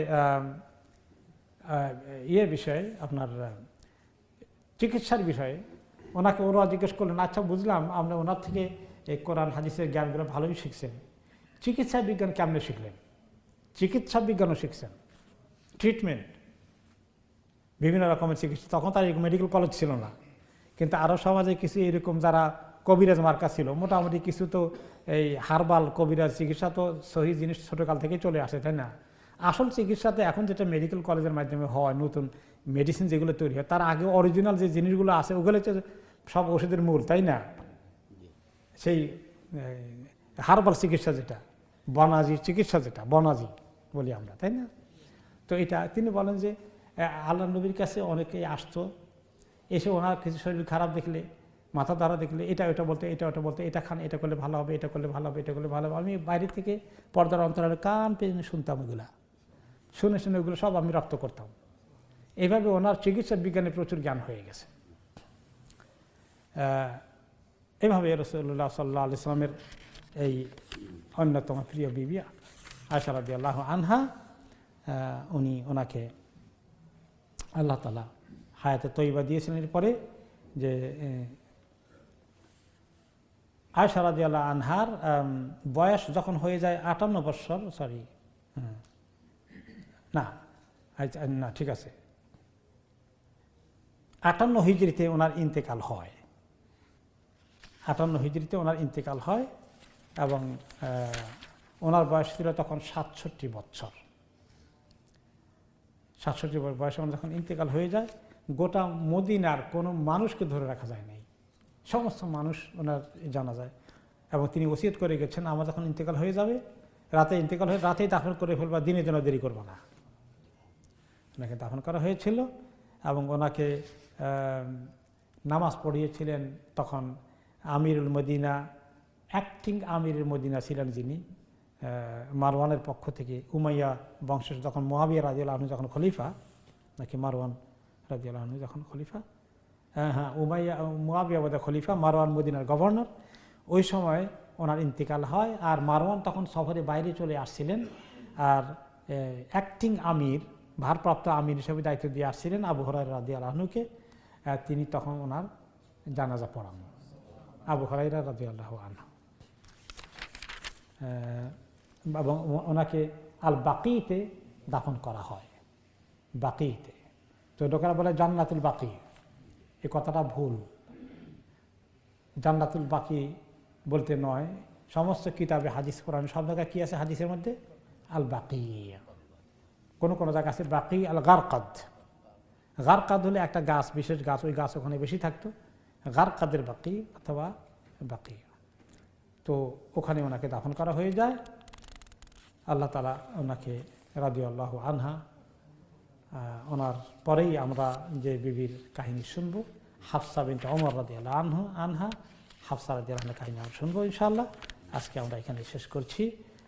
বিষয়ে আপনার চিকিৎসার বিষয়ে ওনাকে ওরা জিজ্ঞেস করলেন, আচ্ছা বুঝলাম আমরা ওনার থেকে এই কোরআন হাদিসের জ্ঞানগুলো ভালোই শিখছেন, চিকিৎসা বিজ্ঞান কেমনে শিখলেন? চিকিৎসা বিজ্ঞানও শিখছেন, ট্রিটমেন্ট, বিভিন্ন রকমের চিকিৎসা। তখন তার মেডিকেল কলেজ ছিল না, কিন্তু আরও সমাজে কিছু এরকম যারা কবিরাজ মার্কা ছিল, মোটামুটি কিছু তো এই হার্বাল কবিরাজ চিকিৎসা তো সহি জিনিস ছোটোকাল থেকেই চলে আসে, তাই না? আসল চিকিৎসাতে এখন যেটা মেডিকেল কলেজের মাধ্যমে হয়, নতুন মেডিসিন যেগুলো তৈরি হয়, তার আগে অরিজিনাল যে জিনিসগুলো আছে ওগুলো হচ্ছে সব ওষুধের মূল, তাই না? সেই হার্বাল চিকিৎসা যেটা, বনাজি চিকিৎসা যেটা বনাজি বলি আমরা, তাই না? তো এটা তিনি বলেন যে আল্লাহ নবীর কাছে অনেকেই আসতো, এসে ওনার কিছু শরীর খারাপ দেখলে, মাথা ধরা দেখলে এটা ওটা বলতে, এটা ওটা বলতে, এটা খান, এটা করলে ভালো হবে, এটা করলে ভালো হবে, এটা করলে ভালো হবে। আমি বাইরে থেকে পর্দার অন্তরালে কান পেয়ে শুনতাম, ওগুলা শুনে শুনে ওগুলো সব আমি রপ্ত করতাম। এইভাবে ওনার চিকিৎসা বিজ্ঞানে প্রচুর জ্ঞান হয়ে গেছে। এভাবে রাসূলুল্লাহ সাল্লাল্লাহু আলাইহি ওয়াসাল্লামের এই অন্যতম প্রিয় বিবি আয়েশা রাদিয়াল্লাহু আনহা, ওনাকে আল্লাহ তাআলা হায়াতে তয়্যিবা দিয়েছিলেন। এরপরে যে আয়েশা রাদিয়াল্লাহু আনহার বয়স যখন হয়ে যায় 58 বছর, না ঠিক আছে, 58 হিজরিতে ওনার ইন্তেকাল হয়। 58 হিজরিতে ওনার ইন্তেকাল হয় এবং ওনার বয়স ছিল তখন 67 বছর। 67 বয়সে ওনার যখন ইন্তেকাল হয়ে যায়, গোটা মদিনার কোনো মানুষকে ধরে রাখা যায় নাই, সমস্ত মানুষ ওনার জানা যায়। এবং তিনি ওসিয়ত করে গেছেন, আমার যখন ইন্তেকাল হয়ে যাবে, রাতে ইন্তেকাল হয়ে রাতেই দাফন করে ফেলবা, দিনের জন্য দেরি করবো না। ওনাকে দাফন করা হয়েছিল এবং ওনাকে নামাজ পড়িয়েছিলেন তখন আমিরুল মদিনা, অ্যাক্টিং আমিরুল মদিনা ছিলেন যিনি, মারওয়ানের পক্ষ থেকে। উমাইয়া বংশের যখন মুআবিয়া রাদিয়াল্লাহু আনহু যখন খলিফা, নাকি মারওয়ান রাদিয়াল্লাহু আনহু যখন খলিফা, মুআবিয়া বোধহয় খলিফা, মারওয়ান মদিনার গভর্নর, ওই সময় ওনার ইন্তেকাল হয়। আর মারওয়ান তখন সফরে বাইরে চলে আসছিলেন, আর অ্যাক্টিং আমির, ভারপ্রাপ্ত আমির হিসেবে দায়িত্ব দিয়ে আসছিলেন আবু হুরায়রা রাদিয়াল্লাহু আনহুকে। তিনি তখন ওনার জানাজা পড়ান, আবু হুরায়রা রাদিয়াল্লাহু আনহু, এবং ওনাকে আল বাকিতে দাফন করা হয়। বাকিতে তো লোকেরা বলে জান্নাতুল বাকি, এই কথাটা ভুল। জান্নাতুল বাকি বলতে নয়, সমস্ত কিতাবে হাদিস কোরআন সব জায়গায় কী আছে হাদিসের মধ্যে? আল বাকি। কোনো কোনো জায়গা আছে বাকি আল গারকাদ। গারকাদ হলে একটা গাছ, বিশেষ গাছ, ওই গাছ ওখানে বেশি থাকতো, গারকাদের বাকি অথবা বাকি। তো ওখানে ওনাকে দাফন করা হয়ে যায়। আল্লাহ তাআলা ওনাকে রাদিয়াল্লাহু আনহা ওনার পরেই আমরা যে বিবির কাহিনী শুনবো, হাফসা বিনতে ওমর রাদিয়াল্লাহু আনহা, হাফসা রাদিয়াল্লাহু আনহার কাহিনী আমরা শুনবো ইনশাআল্লাহ। আজকে আমরা এখানে শেষ করছি।